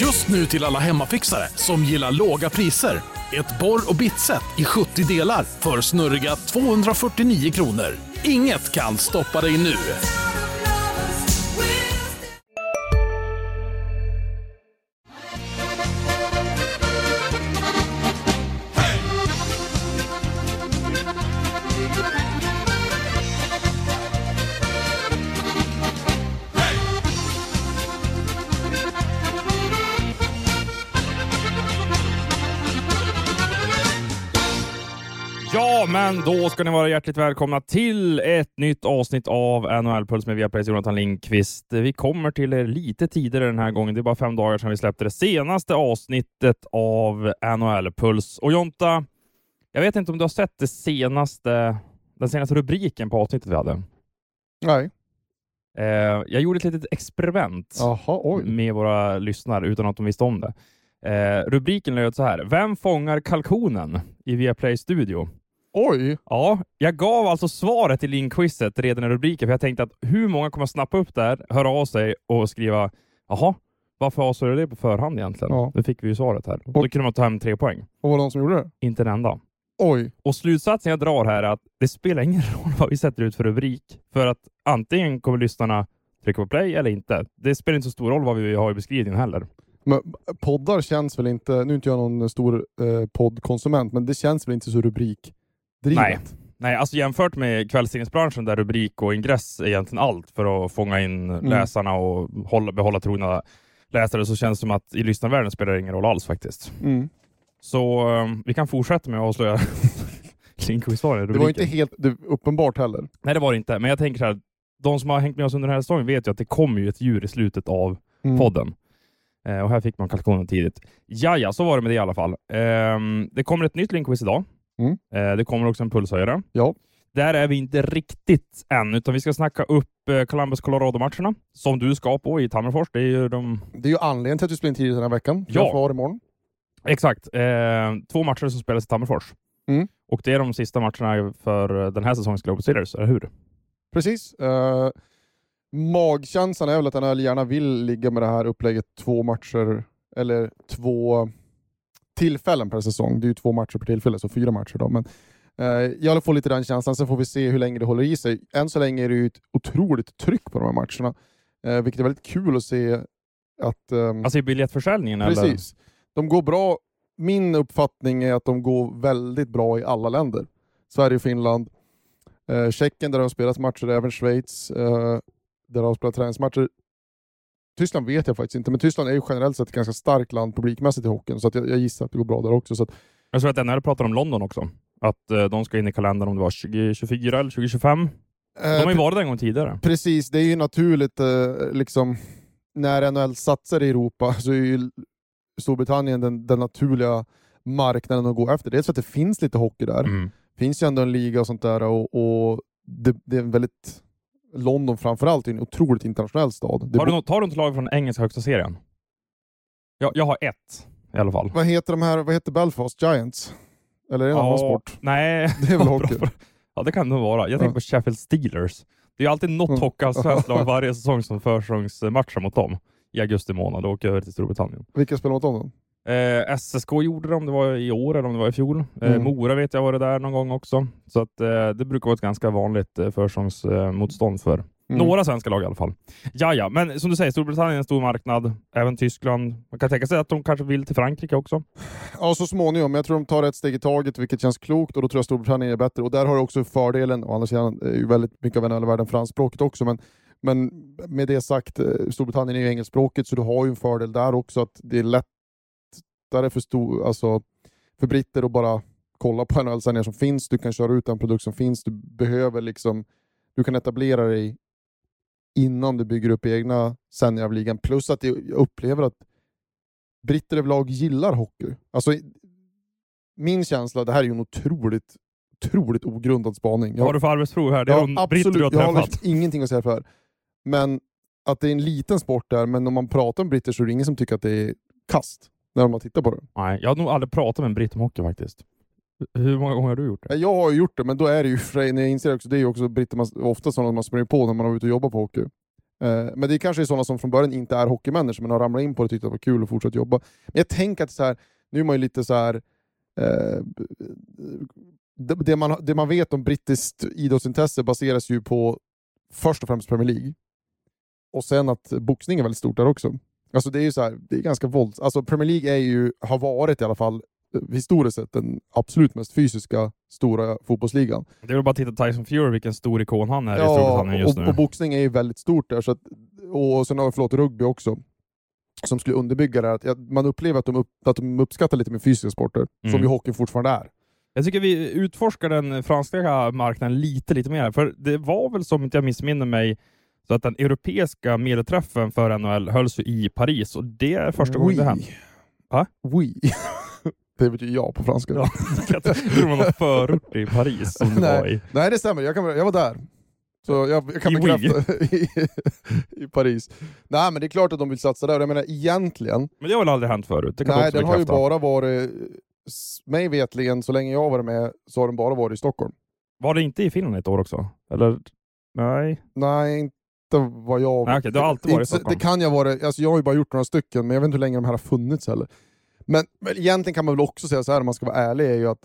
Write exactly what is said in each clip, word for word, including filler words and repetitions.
Just nu till alla hemmafixare som gillar låga priser. Ett borr- och bitset i sjuttio delar för snurriga tvåhundrafyrtionio kronor. Inget kan stoppa dig nu. Ja, men då ska ni vara hjärtligt välkomna till ett nytt avsnitt av N H L-puls med Viaplays Jonathan Lindqvist. Vi kommer till er lite tidigare den här gången. Det är bara fem dagar sedan vi släppte det senaste avsnittet av N H L-puls. Och Jonta, jag vet inte om du har sett det senaste, den senaste rubriken på avsnittet vi hade. Nej. Eh, jag gjorde ett litet experiment Aha, oj. med våra lyssnare utan att de visste om det. Eh, rubriken löd så här: Vem fångar kalkonen i Viaplay Studio? Oj! Ja, jag gav alltså svaret till Lindqvistet redan i rubriken, för jag tänkte att hur många kommer snappa upp där, höra av sig och skriva, jaha, varför avslöjade det på förhand egentligen? Ja. Nu fick vi ju svaret här. Och då kunde man ta hem tre poäng. Och var det någon som gjorde det? Inte en enda. Oj. Och slutsatsen jag drar här är att det spelar ingen roll vad vi sätter ut för rubrik. För att antingen kommer lyssnarna trycka på play eller inte. Det spelar inte så stor roll vad vi har i beskrivningen heller. Men poddar känns väl inte, nu är inte jag någon stor eh, poddkonsument, men det känns väl inte så rubrikdrivet? Nej. Nej, alltså jämfört med kvällstidningsbranschen där rubrik och ingress är egentligen allt för att fånga in mm. läsarna och hålla, behålla trogna läsare, så känns det som att i lyssnarvärlden spelar det ingen roll alls faktiskt. Mm. Så um, vi kan fortsätta med att avslöja Lindqvist-svaret. Det var inte helt det, uppenbart heller. Nej, det var det inte. Men jag tänker så här, de som har hängt med oss under den här säsongen vet ju att det kommer ju ett djur i slutet av mm. podden. Uh, och här fick man kalkonen tidigt. Jaja, så var det med det i alla fall. Uh, det kommer ett nytt Lindqvist idag. Mm. Uh, det kommer också en pulshöjare. Ja. Där är vi inte riktigt än, utan vi ska snacka upp uh, Columbus-Colorado-matcherna som du ska på i Tammerfors. Det är ju, de... det är ju anledningen till att du spelar in tidigt den här veckan. Ja. Jag får imorgon. Exakt. Uh, två matcher som spelas i Tammerfors. Mm. Och det är de sista matcherna för den här säsongens Global Series, eller hur? Precis. Uh... Magkänslan är väl att han gärna vill ligga med det här upplägget två matcher eller två tillfällen per säsong. Det är ju två matcher per tillfälle, så fyra matcher då. Men eh, jag får lite den känslan, sen får vi se hur länge det håller i sig. Än så länge är det ju ett otroligt tryck på de här matcherna. Eh, vilket är väldigt kul att se att... Eh, alltså i biljettförsäljningen? Precis. Eller? De går bra. Min uppfattning är att de går väldigt bra i alla länder. Sverige, Finland, eh, Tjeckien där de har spelat matcher, även Schweiz, eh, där de spelar träningsmatcher. Tyskland vet jag faktiskt inte, men Tyskland är ju generellt sett ett ganska starkt land publikmässigt i hockeyn, så att jag, jag gissar att det går bra där också. Så att... Jag tror att N H L pratar om London också. Att uh, de ska in i kalendern om det var tjugo tjugofyra eller tjugo tjugofem. De har ju varit där en gång tidigare. Precis, det är ju naturligt uh, liksom, när N H L satsar i Europa så är ju Storbritannien den, den naturliga marknaden att gå efter. Dels för att det finns lite hockey där. Mm. Finns ju ändå en liga och sånt där, och, och det, det är en väldigt... London framförallt är en otroligt internationell stad. Det har du något, har du inte lag från engelska högsta serien? Jag, jag har ett i alla fall. Vad heter de här? Vad heter Belfast Giants? Eller är det en ja, annan sport? Nej. Det är väl hockey. Ja, det kan det nog vara. Jag tänker ja. på Sheffield Steelers. Det är alltid något mm. hockeyallsvenskt lag varje säsong som försäsongsmatchar mot dem i augusti månad. Då åker jag över till Storbritannien. Vilka spelar mot dem då? Eh, S S K gjorde det, om det var i år eller om det var i fjol. Eh, mm. Mora vet jag var det där någon gång också. Så att, eh, det brukar vara ett ganska vanligt eh, försäsongsmotstånd för mm. några svenska lag i alla fall. Jaja, men som du säger, Storbritannien är en stor marknad. Även Tyskland. Man kan tänka sig att de kanske vill till Frankrike också. Ja, så småningom. Jag tror de tar ett steg i taget, vilket känns klokt. Och då tror jag Storbritannien är bättre. Och där har du också fördelen. Och annars är ju väldigt mycket av N H L-världen franskspråket också. Men, men med det sagt, Storbritannien är ju engelskspråket. Så du har ju en fördel där också. Att det är lätt där är för, stor, alltså, för britter att bara kolla på N H L-sändningar som finns. Du kan köra ut den produkt som finns. Du behöver liksom, du kan etablera dig innan du bygger upp egna sändningar av ligan. Plus att jag upplever att britter överlag gillar hockey. Alltså, min känsla, det här är ju en otroligt, otroligt ogrundad spaning. Jag, Vad har du för arbetsprov här? Det är ja, de absolut, britter du har jag har träffat. ingenting att säga för. Men att det är en liten sport där, men om man pratar om britter så är det ingen som tycker att det är kast när man tittar på det. Nej, jag har nog aldrig pratat med en britt om hockey faktiskt. Hur många gånger har du gjort det? Jag har gjort det, men då är det ju, när jag inser också, det är ju också britter man, ofta sådana man springer på när man är ute och jobbar på hockey. Eh, men det kanske är sådana som från början inte är hockeymänniskor men har ramlat in på det och tyckte att det var kul och fortsatt jobba. Men jag tänker att så här, nu är man ju lite så här eh, det, det, man, det man vet om brittiskt idrottsintresse baseras ju på först och främst Premier League. Och sen att boxning är väldigt stort där också. Alltså det är ju så här, det är ganska vålds... Alltså Premier League är ju, har varit i alla fall historiskt sett den absolut mest fysiska stora fotbollsligan. Det är väl bara att titta på Tyson Fury, vilken stor ikon han är ja, i Storbritannien just och, nu. och boxning är ju väldigt stort där. Så att, och sen har vi förlåt rugby också. Som skulle underbygga det här. Att man upplever att de, upp, att de uppskattar lite mer fysiska sporter. Mm. Som ju hockey fortfarande är. Jag tycker vi utforskar den franska marknaden lite, lite mer. För det var väl som inte jag missminner mig så att den europeiska medelträffen för N H L hölls i Paris. Och det är första gången det hänt. Va? Oui. Det betyder ja på franska. Ja, jag tror det var någon förort i Paris som det nej, var i. Nej, det stämmer. Jag, kan, jag var där. Så jag, jag kan I bekräfta i, i Paris. Nej, men det är klart att de vill satsa där. Jag menar, egentligen... Men det har väl aldrig hänt förut? Det kan nej, också den har ju bekräfta. bara varit... Mig vetligen, så länge jag har varit med, så har den bara varit i Stockholm. Var det inte i Finland ett år också? Eller? Nej. Nej, inte vad jag... Nej, okej, det har alltid varit i Stockholm. Det kan jag vara... Alltså jag har ju bara gjort några stycken, men jag vet inte hur länge de här har funnits heller. Men, men egentligen kan man väl också säga så här, om man ska vara ärlig, är ju att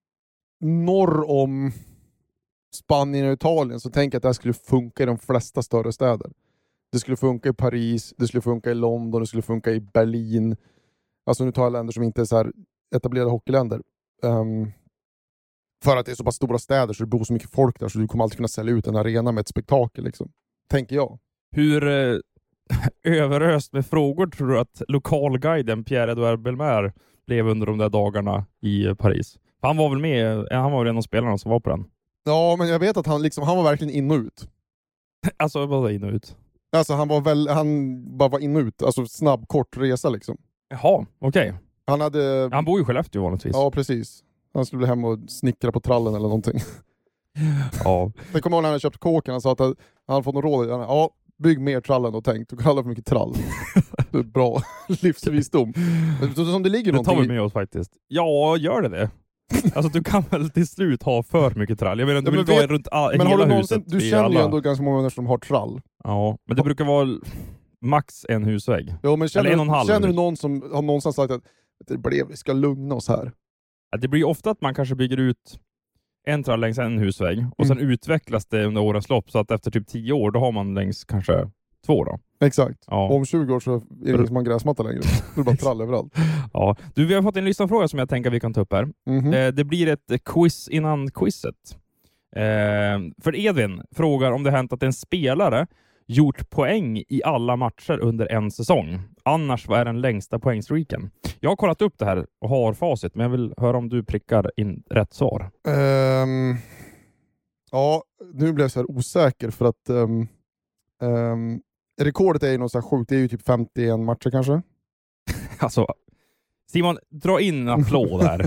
norr om Spanien och Italien så tänker jag att det här skulle funka i de flesta större städer. Det skulle funka i Paris, det skulle funka i London, det skulle funka i Berlin. Alltså nu tar jag länder som inte är så här etablerade hockeyländer. Um, för att det är så pass stora städer så det bor så mycket folk där så du kommer alltid kunna sälja ut en arena med ett spektakel liksom. Tänker jag. Hur eh, överöst med frågor tror du att lokalguiden Pierre-Edouard Belmer blev under de där dagarna i Paris? Han var väl med, han var väl en av spelarna som var på den. Ja, men jag vet att han liksom, han var verkligen in och ut. Alltså vad var in och ut? Alltså han var väl, han bara var in och ut. Alltså snabb, kort resa liksom. Jaha, okej. Okay. Han hade... Han bor ju i Skellefteå vanligtvis. Ja, precis. Han skulle bli hem och snickra på trallen eller någonting. Ja. Jag kommer ihåg när han hade köpt kåken, han sa att han hade fått någon råd. Han, ja, bygg mer trallen och tänkt. Du kallar för mycket trall. Det är bra livsvisdom. Men som det ligger det tar någonting... vi med oss faktiskt. Ja, gör det det? Alltså du kan väl till slut ha för mycket trall. Jag menar, du ja, vill vet, vara runt all, men hela har du huset. Du känner alla... ju ändå ganska många människor som har trall. Ja, men det brukar vara max en husvägg. Jo, men känner, eller en och en halv. Känner du någon som har någonstans sagt att det blev, vi ska lugna oss här? Ja, det blir ofta att man kanske bygger ut en trall längs en husvägg och mm. sen utvecklas det under årens lopp så att efter typ tio år då har man längs kanske två då. Exakt. Ja. Och om tjugo år så är det ingen som har gräsmatta längre. Det är bara trall överallt. Ja. Du, vi har fått en lyssnarfråga som jag tänker vi kan ta upp här. Mm-hmm. Eh, det blir ett quiz innan quizet. Eh, för Edvin frågar om det hänt att en spelare gjort poäng i alla matcher under en säsong. Annars vad är den längsta poängstreaken? Jag har kollat upp det här och har facit, men jag vill höra om du prickar in rätt svar. Um, ja, nu blev jag så här osäker för att um, um, rekordet är ju något så här sjukt. Det är ju typ femtioen matcher kanske. Alltså, Simon, dra in en applåd här.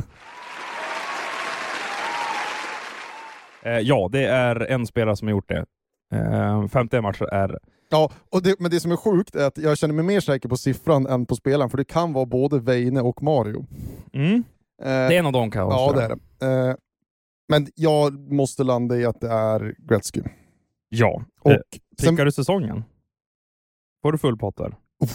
eh, ja, det är en spelare som har gjort det. Eh, femtioen matcher är... Ja, och det, men det som är sjukt är att jag känner mig mer säker på siffran än på spelaren, för det kan vara både Veine och Mario. Mm. Eh, det är en av dem kan Ja, det är det. Eh, men jag måste landa i att det är Gretzky. Ja. Och eh, prickar sen... du säsongen? Får du full pott där?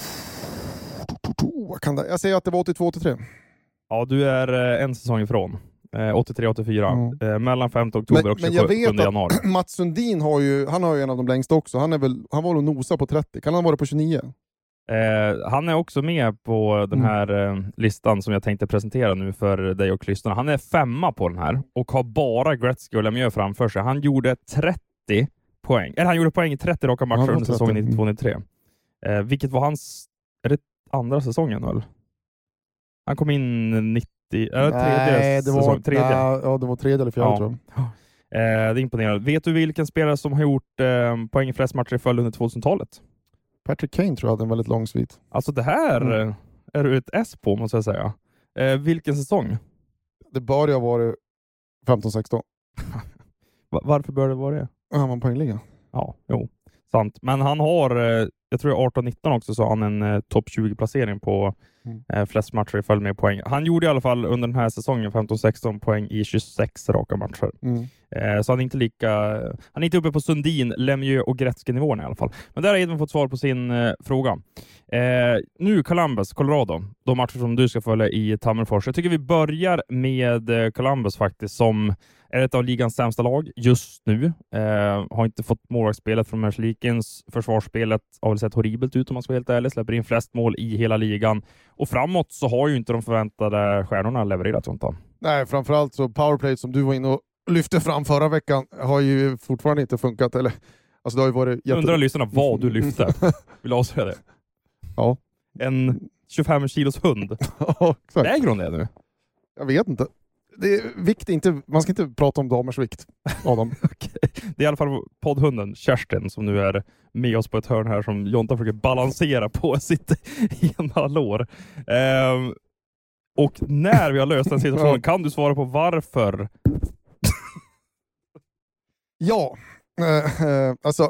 Oh, kan det... Jag säger att det var åttiotvå åttiotre. Ja, du är en säsong ifrån. åttiotre åttiofyra. Mm. Eh, mellan femtonde oktober men, och sjunde januari. Mats Sundin har ju, han har ju en av de längsta också. Han, är väl, han var nog nosa på trettio. Kan han vara på tjugonio? Eh, han är också med på den här mm. eh, listan som jag tänkte presentera nu för dig och lyssnarna. Han är femma på den här och har bara Gretzky och Lemieux framför sig. Han gjorde trettio poäng. Eller han gjorde poäng i trettio raka matcher under säsongen nittiotvå nittiotre. Eh, vilket var hans... Är det andra säsongen väl? Han kom in nittio... Eller tredje Nej, det var, säsong, tredje. Nej, ja, det var tredje eller fjärde ja. tror jag. Eh, det är imponerande. Vet du vilken spelare som har gjort eh, poäng i flest matcher i följd under tvåtusentalet? Patrick Kane tror jag hade en väldigt lång svit. Alltså det här mm. är du ett S på, måste jag säga. Eh, vilken säsong? Det bör ju ha varit femton sexton. Varför bör det vara det? Han var poängliga. Ja, jo. Sant. Men han har, eh, jag tror arton nitton också, så har han en eh, topp tjugo-placering på mm. eh, flest matcher i följd med poäng. Han gjorde i alla fall under den här säsongen femton sexton poäng i tjugosex raka matcher. Mm. Eh, så han är inte lika... Han är inte uppe på Sundin, Lemieux och Gretzky-nivån i alla fall. Men där har Edvin fått svar på sin eh, fråga. Eh, nu Columbus, Colorado. De matcher som du ska följa i Tammerfors. Jag tycker vi börjar med eh, Columbus faktiskt, som är ett av ligans sämsta lag just nu. Eh, har inte fått målvaktsspelet från Merzlikins. Försvarsspelet har väl sett horribelt ut om man ska vara helt ärlig. Släpper in flest mål i hela ligan. Och framåt så har ju inte de förväntade stjärnorna levererat sånt. Nej, framförallt så powerplay som du var inne och lyfte fram förra veckan har ju fortfarande inte funkat. Eller, alltså det har ju varit jätte... Undrar lyssnarna vad du lyfte. Vill du avslöja det? Ja. En tjugofem kilos hund. Ja, exakt. Väger hon det nu? Jag vet inte. Det är vikt inte, man ska inte prata om damers vikt, Adam. Okay. Det är i alla fall poddhunden Kerstin som nu är med oss på ett hörn här som Jonta försöker balansera på sitt ena lår. Um, och när vi har löst den situationen kan du svara på varför? Ja, uh, uh, alltså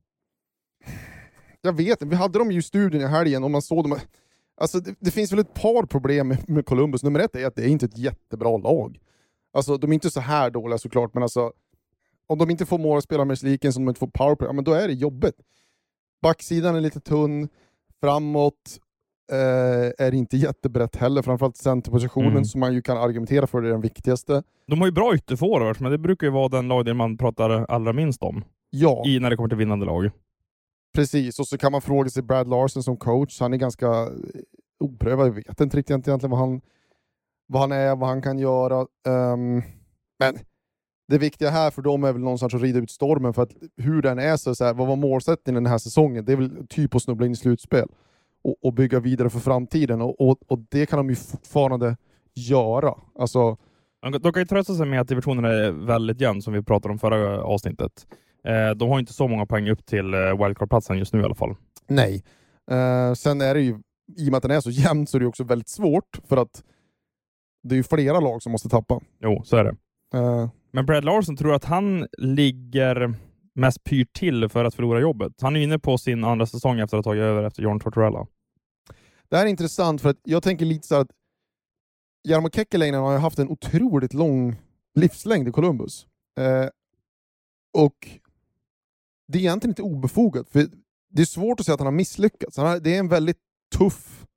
jag vet vi hade dem ju i studion i helgen och man såg dem. Alltså det, det finns väl ett par problem med, med Columbus. Nummer ett är att det är inte ett jättebra lag. Alltså de är inte så här dåliga såklart, men alltså om de inte får mål att spela med sliken som de inte får powerplay, ja, men då är det jobbet. Backsidan är lite tunn, framåt eh, är inte jättebrett heller, framförallt centerpositionen mm. som man ju kan argumentera för det är den viktigaste. De har ju bra ytterforwards, men det brukar ju vara den lagen man pratar allra minst om. Ja. I när det kommer till vinnande lag. Precis, och så kan man fråga sig Brad Larsen som coach. Han är ganska oprövad. Jag vet inte riktigt egentligen vad han, vad han är, vad han kan göra. Um, men det viktiga här för dem är väl någonstans att rida ut stormen. För att hur den är så, så här, vad var målsättningen den här säsongen? Det är väl typ att snubbla in i slutspel. Och, och bygga vidare för framtiden. Och, och, och det kan de ju fortfarande göra. Alltså, de kan ju trösta sig med att divisionen är väldigt jämn som vi pratade om förra avsnittet. De har inte så många poäng upp till wildcard-platsen just nu i alla fall. Nej. Uh, sen är det ju, i och med att den är så jämn så är det också väldigt svårt för att det är ju flera lag som måste tappa. Jo, så är det. Uh, Men Brad Larsen tror att han ligger mest pyrt till för att förlora jobbet. Han är inne på sin andra säsong efter att ha tagit över efter John Tortorella. Det här är intressant för att jag tänker lite så här att Jarmo Kekkeläinen har ju haft en otroligt lång livslängd i Columbus. Uh, och det är egentligen inte obefogat, för det är svårt att säga att han har misslyckats. Han har, det är en väldigt tuff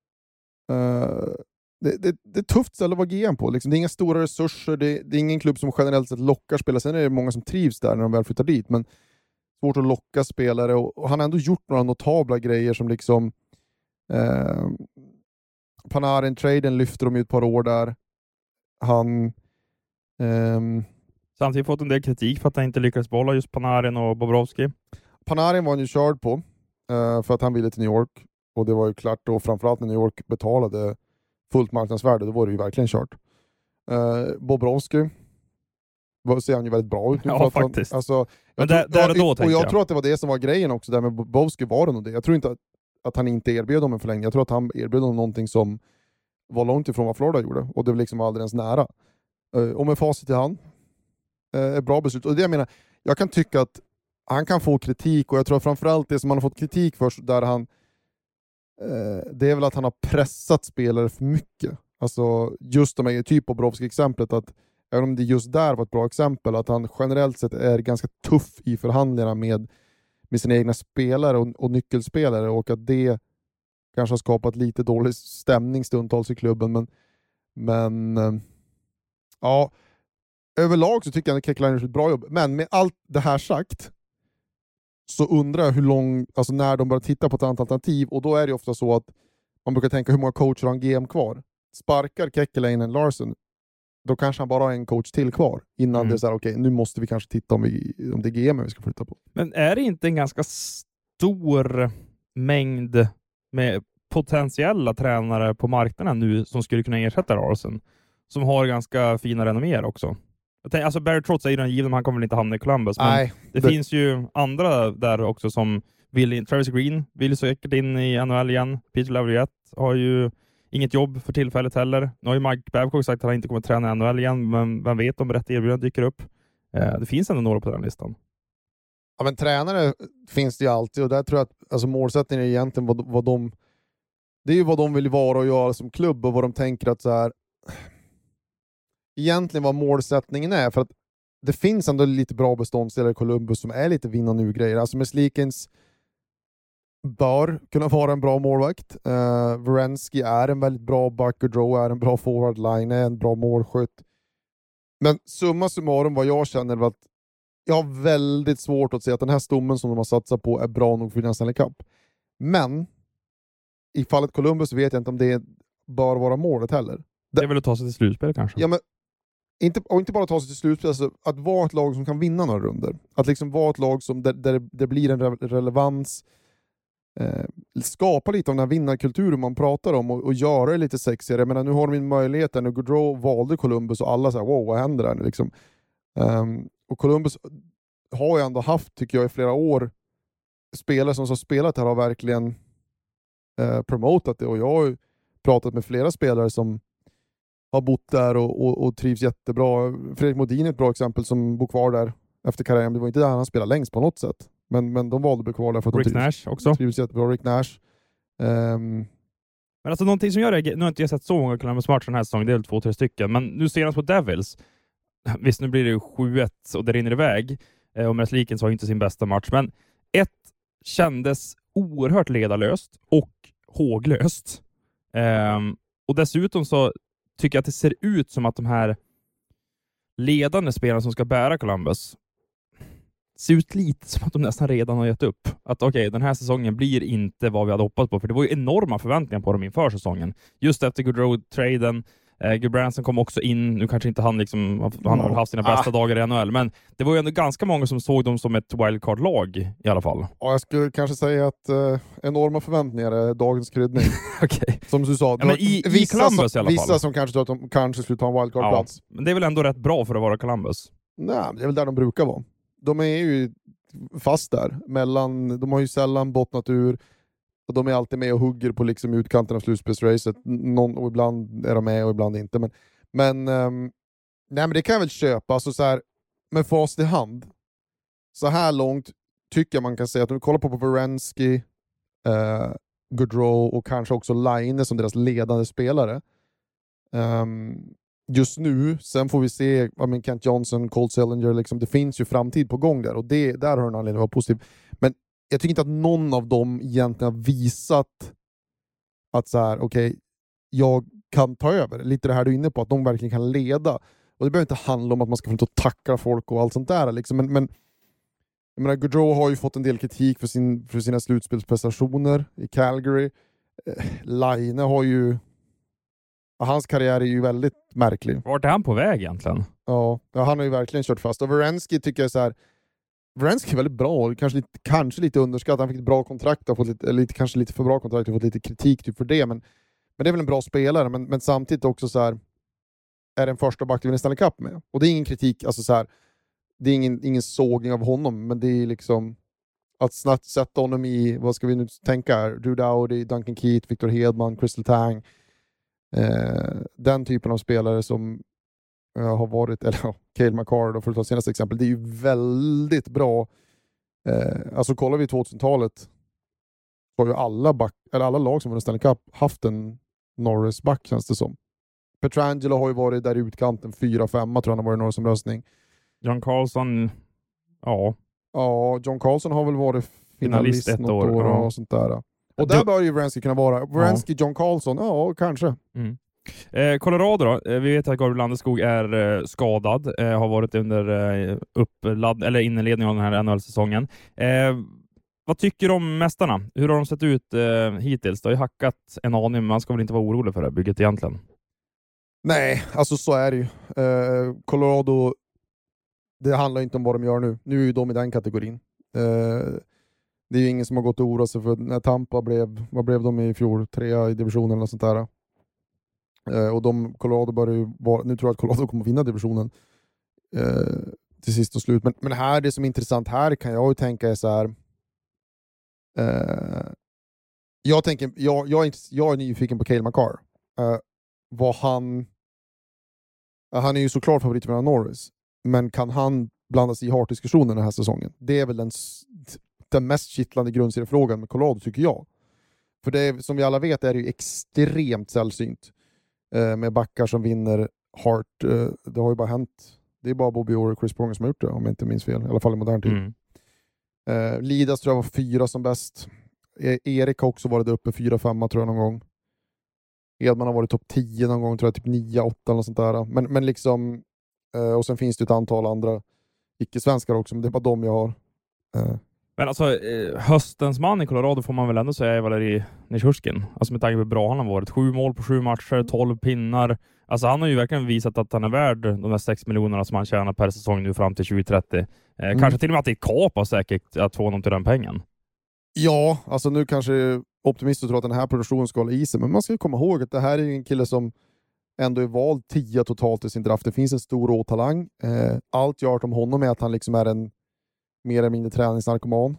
uh, det, det, det är tufft ställe att vara G M på. Liksom. Det är inga stora resurser, det, det är ingen klubb som generellt sett lockar spelare. Sen är det många som trivs där när de väl flyttar dit, men svårt att locka spelare och, och han har ändå gjort några notabla grejer som liksom uh, Panarin-traden lyfter de ju ett par år där. Han um, Samtidigt fått en del kritik för att han inte lyckades bolla just Panarin och Bobrovski. Panarin var han ju körd på uh, för att han ville till New York. Och det var ju klart då, framförallt när New York betalade fullt marknadsvärde, då var det ju verkligen kört. Uh, Bobrovski var, ser han ju väldigt bra ut nu. Ja, faktiskt. Han, alltså, Men där, tror, där och då, och jag, jag. jag tror att det var det som var grejen också där med Bobrovski var det nog det. Jag tror inte att, att han inte erbjöd dem en förlängning. Jag tror att han erbjöd dem någonting som var långt ifrån vad Florida gjorde. Och det var liksom aldrig ens nära. Uh, och med facit i hand. Uh, ett bra beslut. Och det jag menar, jag kan tycka att han kan få kritik, och jag tror framförallt det som han har fått kritik för där han uh, det är väl att han har pressat spelare för mycket. Alltså just de här typ av Bobrovski-exemplet, att även om det just där var ett bra exempel, att han generellt sett är ganska tuff i förhandlingarna med, med sina egna spelare och, och nyckelspelare, och att det kanske har skapat lite dålig stämning stundtals i klubben, men men uh, ja, överlag så tycker jag att Kekkeläinen har gjort ett bra jobb. Men med allt det här sagt så undrar jag hur lång, alltså när de börjar titta på ett annat alternativ, och då är det ofta så att man brukar tänka hur många coacher har en G M kvar. Sparkar Kekkeläinen Larsen, då kanske han bara har en coach till kvar innan mm. det är så här, okej, okay, nu måste vi kanske titta om, vi, om det är G M vi ska flytta på. Men är det inte en ganska stor mängd med potentiella tränare på marknaden nu som skulle kunna ersätta Larsen, som har ganska fina renomméer också? Jag tänker, alltså Barry Trotz är ju den given, han kommer väl inte hamna i Columbus, men Nej, det, det finns ju andra där också som vill in. Travis Green vill säkert in i N H L igen. Peter Laviolette har ju inget jobb för tillfället heller. Nu har ju Mike Babcock sagt att han inte kommer träna N H L igen, men vem vet om rätt erbjudande dyker upp. Eh, det finns ändå några på den listan. Ja, men tränare finns det ju alltid, och där tror jag att alltså, målsättningen är egentligen vad, vad de det är ju vad de vill vara och göra som klubb, och vad de tänker att så här egentligen vad målsättningen är, för att det finns ändå lite bra beståndsdelar i Columbus som är lite vinna nu-grejer. Alltså Merzlikins bör kunna vara en bra målvakt. Uh, Werenski är en väldigt bra back, Gaudreau är en bra forward line, är en bra målskytt. Men summa summarum vad jag känner var att jag har väldigt svårt att se att den här stommen som de har satsat på är bra nog för den Stanley Cup. Men i fallet Columbus vet jag inte om det bör vara målet heller. Det är väl att ta sig till slutspel kanske? Ja, men inte, och inte bara ta sig till slutspel, alltså att vara ett lag som kan vinna några runder. Att liksom vara ett lag som där, där det blir en re- relevans, eh, skapa lite av den här vinnarkulturen man pratar om och, och göra det lite sexigare. Men nu har de en möjlighet där nu Gaudreau valde Columbus och alla säger wow, vad händer där nu liksom. Um, och Columbus har ju ändå haft, tycker jag, i flera år spelare som har spelat här har verkligen eh, promotat det, och jag har ju pratat med flera spelare som har bott där och, och, och trivs jättebra. Fredrik Modin är ett bra exempel som bor kvar där efter karriären. Det var inte där han spelade längst på något sätt. Men, men de valde att bli kvar där för att Rick de trivs, Nash också. trivs jättebra. Rick Nash. Um, men alltså någonting som jag reagerar, nu har inte jag sett så många Columbus-matcher den här säsongen, det är väl två, tre stycken. Men nu senast på Devils, visst nu blir det ju sju ett och det rinner iväg. Och Merzlikins har inte sin bästa match. Men ett kändes oerhört ledarlöst och håglöst. Um, och dessutom så tycker jag att det ser ut som att de här ledande spelarna som ska bära Columbus ser ut lite som att de nästan redan har gett upp. Att okej, okay, den här säsongen blir inte vad vi hade hoppats på. För det var ju enorma förväntningar på dem inför säsongen. Just efter Gaudreau-traden. Eh, Gudbranson kom också in. Nu kanske inte han liksom, han har haft sina bästa ah. dagar i N H L. Men det var ju ändå ganska många som såg dem som ett wildcard-lag i alla fall. Ja, jag skulle kanske säga att eh, enorma förväntningar är dagens kryddning. Okej. Som du sa. Ja, men i, vissa i Columbus som, i alla fall. Vissa som kanske tror att de kanske skulle ta en wildcard-plats. Ja, men det är väl ändå rätt bra för att vara Columbus? Nej, det är väl där de brukar vara. De är ju fast där. Mellan, de har ju sällan bottnat ur. Och de är alltid med och hugger på liksom utkanten av slutspelsracet. Någon, och ibland är de med och ibland inte. Men, men, um, nej, men det kan jag väl köpa. Alltså så här, med fast i hand. Så här långt tycker jag man kan säga att om vi kollar på, på Werenski, uh, Gaudreau och kanske också Line som deras ledande spelare. Um, just nu, sen får vi se I mean, Kent Johnson, Cole Sillinger, liksom, det finns ju framtid på gång där. Och det, där har en anledning att vara positiv. Men jag tycker inte att någon av dem egentligen har visat att så här, okej, okay, jag kan ta över. Lite det här du är inne på, att de verkligen kan leda. Och det behöver inte handla om att man ska få inte tackla folk och allt sånt där. Liksom. Men, men jag menar, Gaudreau har ju fått en del kritik för, sin, för sina slutspelsprestationer i Calgary. Eh, Line har ju... Hans karriär är ju väldigt märklig. Vart är han på väg egentligen? Ja, ja han har ju verkligen kört fast. Och Werenski tycker jag så här... Werenski är väldigt bra, kanske lite, kanske lite underskattad. Han fick ett bra kontrakt, har fått lite, eller kanske lite för bra kontrakt och fått lite kritik typ för det. Men, men det är väl en bra spelare, men, men samtidigt också så här, är den första back vi Stanley Cup med. Och det är ingen kritik, alltså så här, det är ingen, ingen sågning av honom, men det är liksom att snabbt sätta honom i, vad ska vi nu tänka här? Drew Doughty, Duncan Keith, Victor Hedman, Crystal Tang. Eh, den typen av spelare som uh, har varit, eller ja, Cale Makar då, för att ta senaste exempel, det är ju väldigt bra. Eh, alltså kollar vi tvåtusentalet så har ju alla, back, eller alla lag som vunnit Stanley Cup haft en Norris-back, känns det som. Pietrangelo har ju varit där i utkanten, fyra femma tror jag han har varit Norris-omröstning. John Carlson, ja. Ja, John Carlson har väl varit finalist, finalist ett något år, år ja. Och sånt där. Och där bör ju Werenski kunna vara. Werenski, ja. John Carlson, ja, kanske. Mm. Eh, Colorado då, eh, vi vet att Gabriel Landeskog är eh, skadad, eh, har varit under eh, uppladd, eller inledning av den här N H L-säsongen. Eh, vad tycker du om mästarna? Hur har de sett ut eh, hittills? Det har ju hackat en aning, men man ska väl inte vara orolig för det bygget egentligen? Nej, alltså så är det ju. Eh, Colorado, det handlar inte om vad de gör nu. Nu är ju de i den kategorin. Eh, det är ju ingen som har gått och oroat sig för när Tampa blev, vad blev de i fjol? Trea i divisionen och sånt där. Eh, och de, Colorado börjar ju vara, nu tror jag att Colorado kommer att vinna divisionen eh, till sist och slut. Men, men här, det som är intressant här kan jag ju tänka är så här. Eh, jag tänker, jag, jag, är, jag är nyfiken på Cale Makar. Eh, vad han, han är ju såklart favorit för Norris. Men kan han blanda sig i Hart-diskussionen den här säsongen? Det är väl den, den mest kittlande grundseriefrågan med Colorado, tycker jag. För det är, som vi alla vet är det ju extremt sällsynt eh, med backar som vinner Hart. Eh, det har ju bara hänt Det är bara Bobby Orr och Chris Pronger som har gjort det, om jag inte minns fel. I alla fall i modern tid. Mm. Eh, Lidas tror jag var fyra som bäst. E- Erik har också varit uppe fyra, femma tror jag någon gång. Edman har varit topp tio någon gång, tror jag, typ nio, åtta eller sånt där. Men, men liksom, eh, och sen finns det ett antal andra icke-svenskar också, men det är bara de jag har. Eh. Men alltså, eh, höstens man i Colorado får man väl ändå säga är Valeri Nichushkin. Alltså med tanke på hur bra han har varit. Sju mål på sju matcher, tolv pinnar. Alltså han har ju verkligen visat att han är värd de där sex miljonerna som han tjänar per säsong nu fram till tjugo trettio. Eh, mm. Kanske till och med att det är kapa säkert att få honom till den pengen. Ja, alltså nu kanske optimister tror att den här produktionen ska hålla i sig, men man ska ju komma ihåg att det här är en kille som ändå är vald tio totalt i sin draft. Det finns en stor råtalang. Eh, allt jag har hört om honom är att han liksom är en mer eller mindre träningsnarkoman.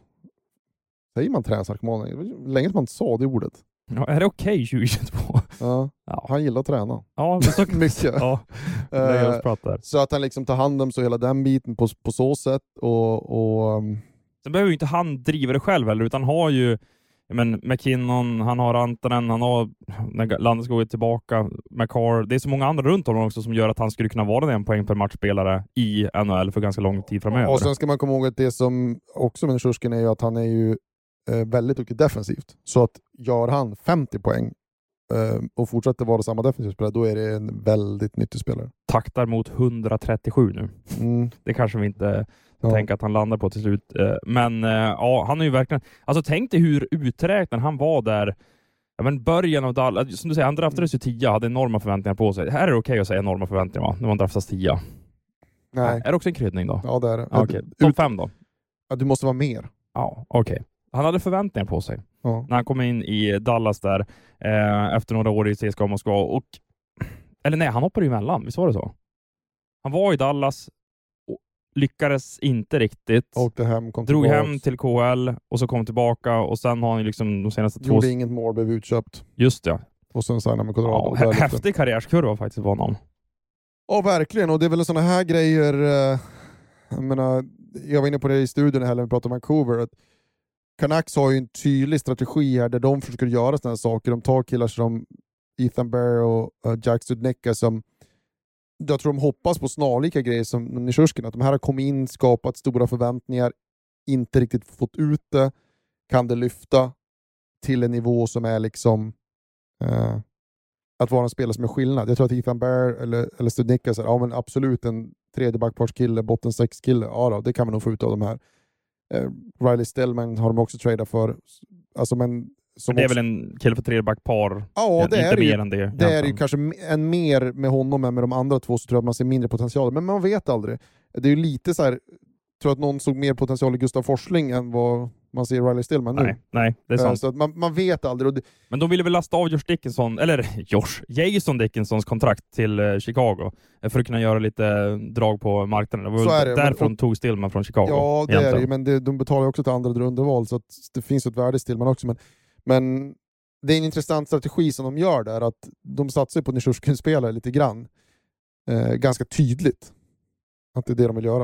Säger man träningsnarkoman? Länge som man inte sa det ordet. Ja, är det okej okay, tjugo tjugotvå? Ja, ja, han gillar att träna. Ja, det är mycket. Ja, det är jag pratar. Så att han liksom tar hand om så hela den biten på, på så sätt. Och, och, um... Sen behöver ju inte han driva det själv heller, utan har ju men McKinnon, han har Rantanen, han har när Landeskog är tillbaka, McCarr. Det är så många andra runt honom också som gör att han skulle kunna vara en poäng per matchspelare i N H L för ganska lång tid framöver. Och sen ska man komma ihåg att det som också med Nichushkin är ju att han är ju eh, väldigt mycket defensivt. Så att gör han femtio poäng eh, och fortsätter vara samma defensivt spelare, då är det en väldigt nyttig spelare. Taktar mot hundratrettiosju nu. Mm. Det kanske vi inte ja. tänker att han landar på till slut. Men ja, han är ju verkligen... Alltså tänk dig hur uträknad han var där. Ja, men början av Dallas, som du säger, han draftades ju tio, hade enorma förväntningar på sig. Här är det okej okay att säga enorma förväntningar, va? När man draftas tio. Nej. Är det också en kryddning då? Ja, det är det. Ah, okay. Topp fem då? Ja, du måste vara mer. Ja, okej. Okay. Han hade förväntningar på sig. Ja. När han kom in i Dallas där eh, efter några år i C S K A Moskva. Och, eller nej, han hoppade ju emellan. Visst var det så? Han var i Dallas, lyckades inte riktigt. Åkte hem, kom drog tillbaks. hem till K H L och så kom tillbaka och sen har han liksom de senaste två... Gjorde inget mål, blev utköpt. Just det. Och sen signade med Colorado. Ja, häftig karriärskurva faktiskt var någon. Ja, verkligen. Och det är väl sådana här grejer... Eh, jag menar, jag var inne på det i studion här när vi pratade om Vancouver. Att Canucks har ju en tydlig strategi här där de försöker göra sådana här saker. De tar killar som Ethan Bear och uh, Jack Studnicka som jag tror de hoppas på snarlika grejer som Nichushkin. Att de här har kommit in, skapat stora förväntningar, inte riktigt fått ut det. Kan det lyfta till en nivå som är liksom uh, att vara en spelare som är skillnad. Jag tror att Ethan Bear eller, eller Studnicka säger, ja men absolut en tredje backpartskille, botten sex kille. Ja då, det kan man nog få ut av de här. Uh, Riley Stillman har de också tradat för. Alltså men Som det är också... väl en kille för tredje backpar. Ja, det är inte ju, mer än det. Det är ju kanske en mer med honom än med de andra två, så tror jag att man ser mindre potential. Men man vet aldrig. Det är ju lite så här, jag tror att någon såg mer potential i Gustav Forsling än vad man ser i Riley Stillman nu. Nej, nej, det är sant. Så att man, man vet aldrig. Det... Men de ville väl lasta av Josh Dickinson, eller Josh, Jason Dickinsons kontrakt till uh, Chicago för att kunna göra lite drag på marknaden. Det var så väl är det. därifrån men, tog Stillman från Chicago. Ja, det egentligen. är det, men det, de betalar ju också till andra underval, så att det finns ett värde i Stillman också. Men, men det är en intressant strategi som de gör där, att de satsar på Nichushkin-spelare lite grann. Eh, ganska tydligt att det är det de vill göra.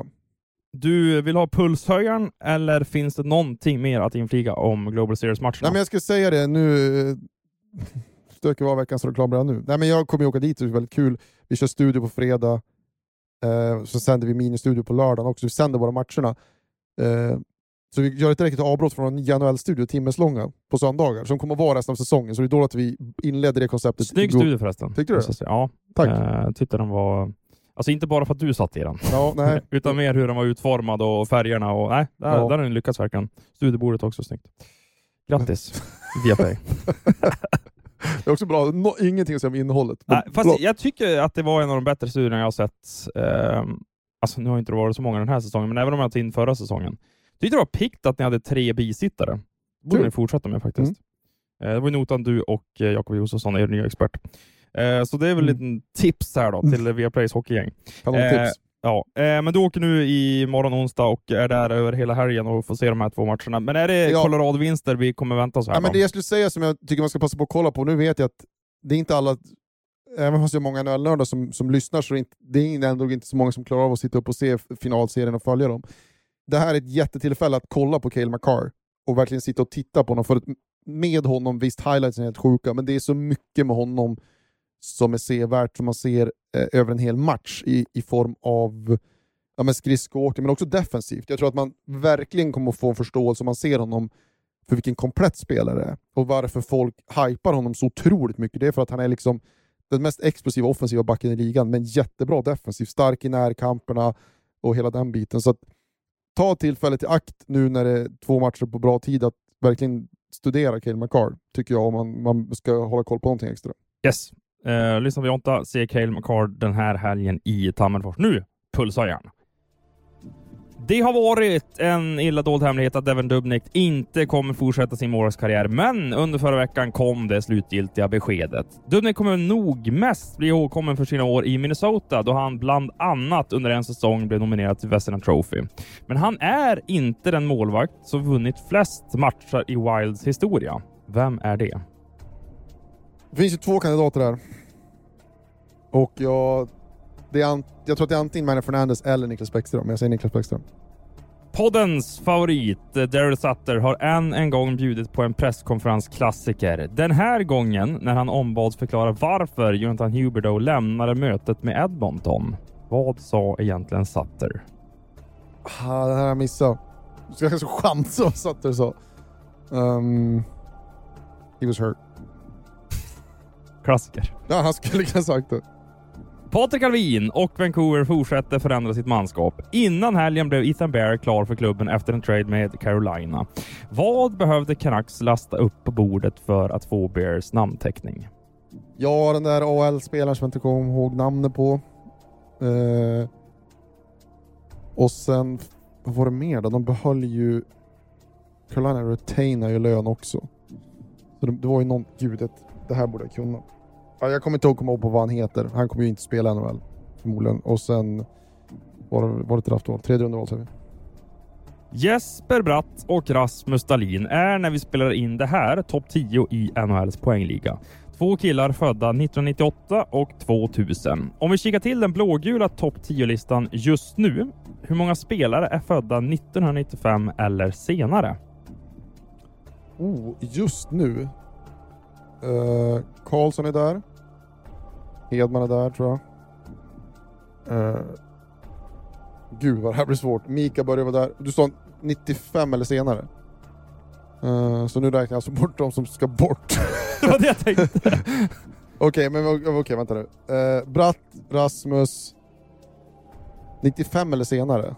Du vill ha pulshöjaren, eller finns det någonting mer att inflika om Global Series-matcherna? Nej, men jag ska säga det nu. Stöker var veckans reklam redan nu. Nej, men jag kommer åka dit, det är väldigt kul. Vi kör studio på fredag. Eh, så sänder vi ministudio på lördagen också. Vi sänder våra matcherna. Eh, så vi gör ett direkt avbrott från en N H L-studio, timmeslånga, på söndagar. Som kommer att vara resten av säsongen. Så det är då att vi inledde det konceptet. Snygg studio förresten. Tyckte du det? Ja. Tack. Jag tyckte den var... Alltså inte bara för att du satt i den. Ja, nej. Utan mer hur den var utformad och färgerna. Och, nej, där, ja. där har den lyckats verkligen. Studiebordet också snyggt. Grattis, Viaplay. Det är också bra. No, ingenting att säga om innehållet. Nej, fast jag tycker att det var en av de bättre studierna jag har sett. Eh, alltså nu har inte det varit så många den här säsongen, men även om jag tog in förra säsongen. Jag tyckte det var pikt att ni hade tre bisittare. Det borde ni fortsätta med faktiskt. Mm. Eh, det var ju Notan, du och eh, Jakob Josefsson, er nya expert. Eh, så det är väl mm. lite tips här då till Viaplays hockeygäng. Eh, ja, eh, men du åker nu i morgon onsdag och är där över hela helgen och får se de här två matcherna. Men är det ja. Colorado-vinster vi kommer vänta oss här? Ja, men det jag skulle säga som jag tycker man ska passa på att kolla på, nu vet jag att det är inte alla, även fast det är många N H L-nördar som, som lyssnar, så det är, inte, det är ändå inte så många som klarar av att sitta upp och se finalserien och följa dem. Det här är ett jättetillfälle att kolla på Cale Makar och verkligen sitta och titta på honom, för att med honom, visst highlights är helt sjuka, men det är så mycket med honom som är sevärt, som man ser eh, över en hel match i, i form av ja, men skridskoåkning, men också defensivt. Jag tror att man verkligen kommer att få en förståelse om man ser honom för vilken komplett spelare är och varför folk hypar honom så otroligt mycket. Det är för att han är liksom den mest explosiva offensiva backen i ligan, men jättebra defensivt, stark i närkamperna och hela den biten. Så att ta tillfället i akt nu när det är två matcher på bra tid att verkligen studera Cale Makar, tycker jag, om man, man ska hålla koll på någonting extra. Yes. Uh, lyssna på Jonta, se Cale Makar den här helgen i Tammerfors. Nu pulsar gärna. Det har varit en illa dold hemlighet att Devan Dubnyk inte kommer fortsätta sin målvaktskarriär, men under förra veckan kom det slutgiltiga beskedet. Dubnyk kommer nog mest bli ihågkommen för sina år i Minnesota, då han bland annat under en säsong blev nominerad till Vezina Trophy. Men han är inte den målvakt som vunnit flest matcher i Wilds historia. Vem är det? Det finns ju två kandidater där. Och jag, det är an, jag tror att det är antingen Magnus Fernandes eller Niklas Bäckström. Men jag säger Niklas Bäckström. Poddens favorit, Daryl Sutter, har än en gång bjudit på en presskonferensklassiker. Den här gången när han ombads förklara varför Jonathan Huberdeau lämnade mötet med Edmonton. Vad sa egentligen Sutter? Ah, det här har jag missat. Ska jag så chansa vad Sutter sa? Um, he was hurt. Klassiker. Ja, han skulle kunna sagt det. Patrik Allvin och Vancouver fortsätter förändra sitt manskap. Innan helgen blev Ethan Bear klar för klubben efter en trade med Carolina. Vad behövde Canucks lasta upp på bordet för att få Bears namnteckning? Ja, den där A L-spelaren som jag inte kommer ihåg namnet på. Eh, och sen, vad var det mer då? De behöll ju Carolina retainar ju lön också. Så det, det var ju någon, gud, det, det här borde jag kunna. Ja, jag kommer inte ihåg, komma ihåg på vad han heter. Han kommer ju inte spela N H L förmodligen. Och sen var det, var det ett draftval. Tredje rundeval säger vi. Jesper Bratt och Rasmus Dahlin är när vi spelar in det här topp tio i N H L:s poängliga. Två killar födda nittonhundranittioåtta och tvåtusen. Om vi kikar till den blågula topp tio-listan just nu, hur många spelare är födda nittonhundranittiofem eller senare? Oh, just nu. Uh, Karlsson är där. Hedman är där, tror jag. Uh, gud, vad det här blir svårt. Mika börjar vara där. Du sa nittiofem eller senare. Uh, så nu räknar jag alltså bort de som ska bort. Det var det jag tänkte. Okej, okay, men okej, okay, vänta nu. Uh, Bratt, Rasmus. nittiofem eller senare.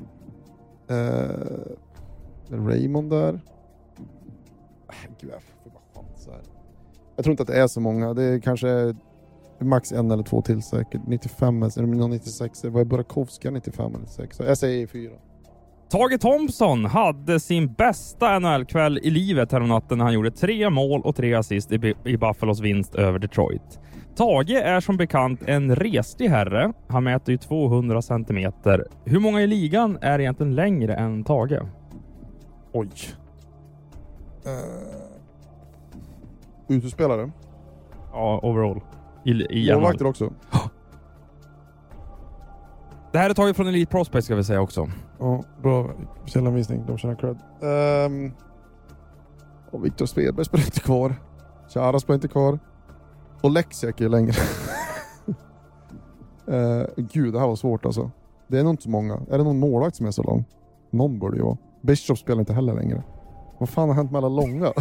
Uh, Raymond där. Uh, gud, jag får bara chansa här. Jag tror inte att det är så många. Det är kanske max en eller två till säkert. nittiofem eller nittiosex. Vad är Burakovsky? nittiofem eller nittiosex. Jag säger fyra. Tage Thompson hade sin bästa N H L-kväll i livet här om natten när han gjorde tre mål och tre assist i, i Buffalos vinst över Detroit. Tage är som bekant en reslig herre. Han mäter ju tvåhundra centimeter. Hur många i ligan är egentligen längre än Tage? Oj. Uh, utespelare? Ja, overall. I, i målvakter också? Det här är taget från Elite Prospect, ska vi säga också. Ja, bra källanvisning. De känner cred. Um, och Viktor Svedberg spelar inte kvar. Chara spelar inte kvar. Och Leksiak är längre. uh, gud, det här var svårt alltså. Det är nog inte så många. Är det någon målvakt som är så lång? Någon borde ju vara. Bishop spelar inte heller längre. Vad fan har hänt med alla långa?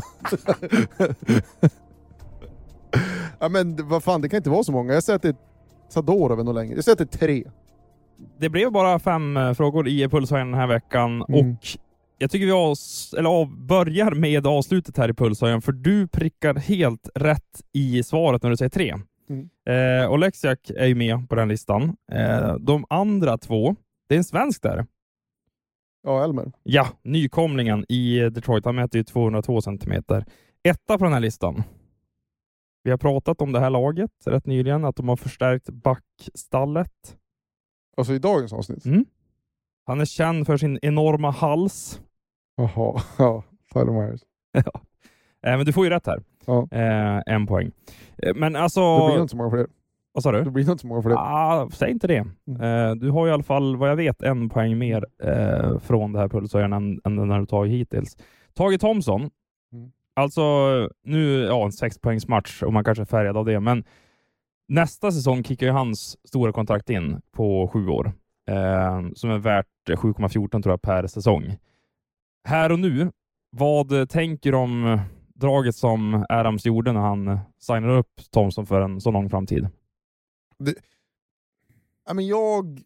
Ja, men vad fan, det kan inte vara så många. Jag säger att det är Sadorov ännu längre. Jag säger att det är tre. Det blev bara fem uh, frågor i Pulshöjden den här veckan. Mm. Och jag tycker vi avs- eller av- börjar med avslutet här i Pulshöjden. För du prickar helt rätt i svaret när du säger tre. Mm. Eh, och Leksiak är ju med på den listan. Eh, de andra två, det är en svensk där. Ja, Elmer. Ja, nykomlingen i Detroit. Han mäter ju tvåhundratvå centimeter. Etta på den här listan. Vi har pratat om det här laget rätt nyligen, att de har förstärkt backstallet. Alltså i dagens avsnitt? Mm. Han är känd för sin enorma hals. Jaha, ja. Tyler Myers. Ja. Eh, men du får ju rätt här. Ja. Eh, en poäng. Eh, men alltså... Det blir inte så många för det. Vad sa du? Det blir inte så många för det. Ah, säg inte det. Mm. Eh, du har i alla fall, vad jag vet, en poäng mer eh, från det här pulshöjaren än, än den du tagit hittills. Tage Thompson. Mm. Alltså, nu, ja, en sexpoängsmatch och man kanske är färgad av det, men nästa säsong kickar ju hans stora kontrakt in på sju år. Eh, som är värt sju komma fjorton tror jag per säsong. Här och nu, vad tänker du om draget som Adams gjorde när han signade upp Thompson för en så lång framtid? Det, ja, men jag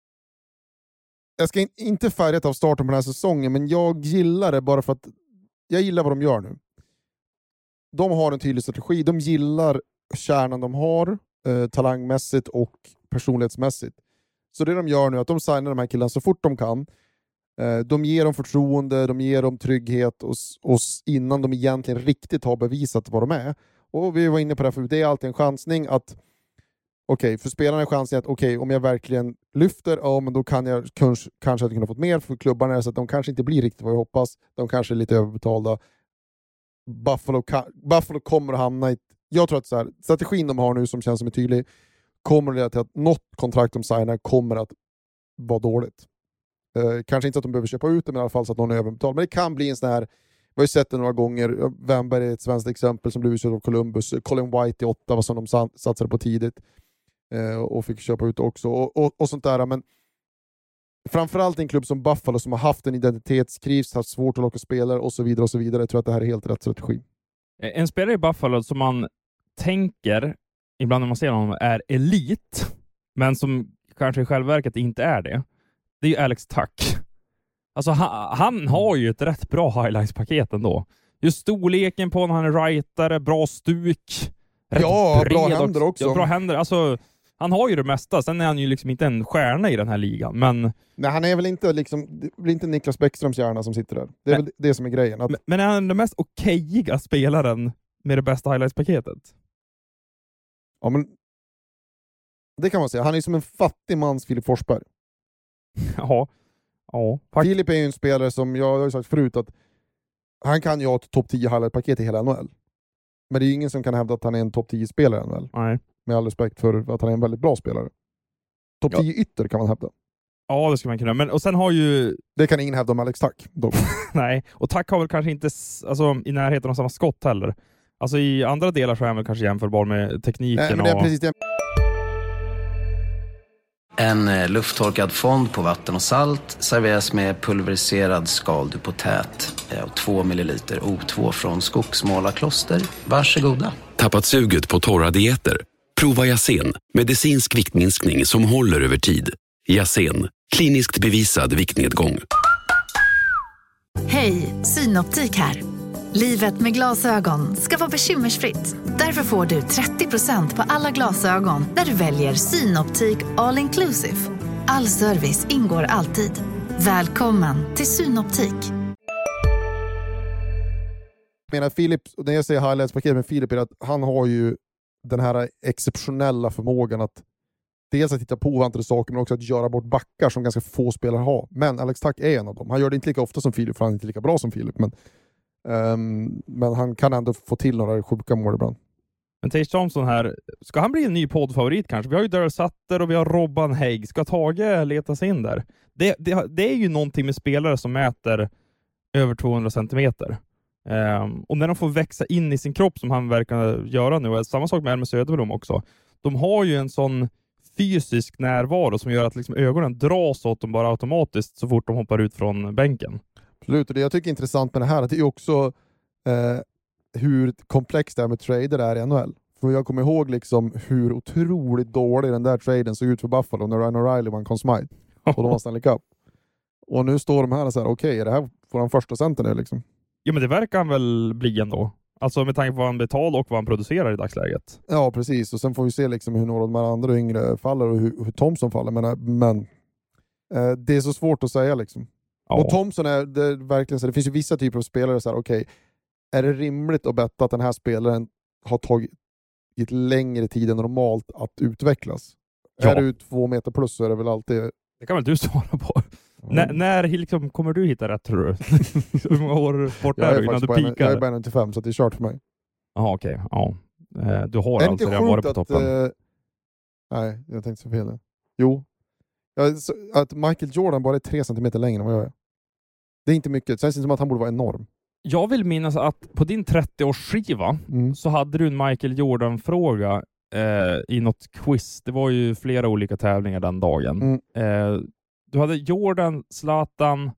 jag ska in, inte färgat av starten på den här säsongen, men jag gillar det bara för att jag gillar vad de gör nu. De har en tydlig strategi. De gillar kärnan de har, eh, talangmässigt och personlighetsmässigt. Så det de gör nu är att de signar de här killarna så fort de kan. Eh, de ger dem förtroende, de ger dem trygghet och, och innan de egentligen riktigt har bevisat vad de är. Och vi var inne på det här förut. Det är alltid en chansning att okej, okay, för spelarna är chansen att okej, okay, om jag verkligen lyfter, ja men då kan jag kanske, kanske kunna fått mer för klubbarna är så att de kanske inte blir riktigt vad jag hoppas. De kanske är lite överbetalda. Buffalo, Buffalo kommer att hamna i... Jag tror att så här, strategin de har nu som känns som är tydlig kommer att leda till att något kontrakt de signar kommer att vara dåligt. Eh, kanske inte så att de behöver köpa ut det, men i alla fall så att någon är överbetald. Men det kan bli en sån här... Vi har ju sett det några gånger. Wennberg är ett svenskt exempel som blev utköpt av Columbus. Colin White i Ottawa som de satsade på tidigt. Eh, och fick köpa ut också. Och, och, och sånt där. Men framförallt en klubb som Buffalo som har haft en identitetskris, haft svårt att locka spelare och så vidare och så vidare. Jag tror att det här är helt rätt strategi. En spelare i Buffalo som man tänker ibland när man ser honom är elit, men som kanske i självverket inte är det. Det är ju Alex Tuch. Alltså han, han har ju ett rätt bra highlights-paket ändå. Just storleken på när han är rightare, bra stuk. Ja, bra händer också. Ja, bra händer. Alltså, han har ju det mesta. Sen är han ju liksom inte en stjärna i den här ligan. Men, nej, han är väl inte, liksom, det blir inte Niklas Bäckströms hjärna som sitter där. Det är men, väl det som är grejen. Att... Men, men är han den mest okejiga spelaren med det bästa highlights-paketet? Ja, men det kan man säga. Han är som en fattig mans Filip Forsberg. Ja. Ja, Filip är ju en spelare som jag har ju sagt förut att han kan ju ha ett topp tio highlight-paket i hela N H L. Men det är ju ingen som kan hävda att han är en topp tio-spelare i N H L. Nej. Med all respekt för att han är en väldigt bra spelare. Topp tio ja. Ytter kan man hävda. Ja, det ska man kunna. Men, och sen har ju... Det kan ingen hävda om Alex Tuch. Nej, och Tuch har väl kanske inte alltså, i närheten av samma skott heller. Alltså i andra delar så är han väl kanske jämförbar med tekniken. Nej, men det är och... precis det. En lufttorkad fond på vatten och salt serveras med pulveriserad skaldupotät och två milliliter O två från Skogsmålarkloster. Varsågoda. Tappat suget på torra dieter? Prova Yasen, medicinsk viktminskning som håller över tid. Yasen, kliniskt bevisad viktnedgång. Hej, Synoptik här. Livet med glasögon ska vara bekymmersfritt. Därför får du trettio procent på alla glasögon när du väljer Synoptik All Inclusive. All service ingår alltid. Välkommen till Synoptik. Jag menar, Filip, när jag säger highlights-paket med Filip är att han har ju den här exceptionella förmågan att dels att titta på oväntade saker men också att göra bort backar som ganska få spelare har. Men Alex Tuch är en av dem. Han gör det inte lika ofta som Filip för han är inte lika bra som Filip. Men Um, men han kan ändå få till några sjuka mål ibland. Men Tage Thompson här, ska han bli en ny poddfavorit kanske? Vi har ju Daryl Sutter och vi har Robban Hägg. Ska Tage leta sig in där? Det, det, det är ju någonting med spelare som mäter över tvåhundra centimeter. Um, och när de får växa in i sin kropp som han verkar göra nu, samma sak med Elmer Söderblom också. De har ju en sån fysisk närvaro som gör att liksom ögonen dras åt dem bara automatiskt så fort de hoppar ut från bänken. Absolut, och det jag tycker är intressant med det här det är också eh, hur komplext det är med trader är i N H L. För jag kommer ihåg liksom hur otroligt dålig den där traden såg ut för Buffalo när Ryan O'Reilly vann Conn Smythe och de var Stanley Cup. Och nu står de här och säger okej, okay, är det här får han första center nu liksom? Ja, men det verkar han väl bli ändå. Alltså med tanke på vad han betalar och vad han producerar i dagsläget. Ja, precis. Och sen får vi se liksom hur några av de andra yngre faller och hur, hur Thompson faller. Men, men eh, det är så svårt att säga liksom. Ja. Och Thompson är det verkligen så. Det finns ju vissa typer av spelare så här. Okej, okay, är det rimligt att betta att den här spelaren har tagit ett längre tid än normalt att utvecklas? Ja. Är du två meter plus så är det väl alltid... Det kan väl du svara på. Mm. N- när liksom, kommer du hitta rätt tror du? Hur många år bort är, är du innan du pikar? Jag är bara nittiofem så det är kört för mig. Jaha, okej. Okay. Ja. Eh, du har alltså redan varit på toppen. Att, eh, nej, jag tänkte så fel. Jo. Ja, så, att Michael Jordan bara är tre centimeter längre än vad jag är. Det är inte mycket. Sen känns det som att han borde vara enorm. Jag vill minnas att på din trettio-årsskiva mm. så hade du en Michael Jordan-fråga eh, i något quiz. Det var ju flera olika tävlingar den dagen. Mm. Eh, du hade Jordan, Zlatan,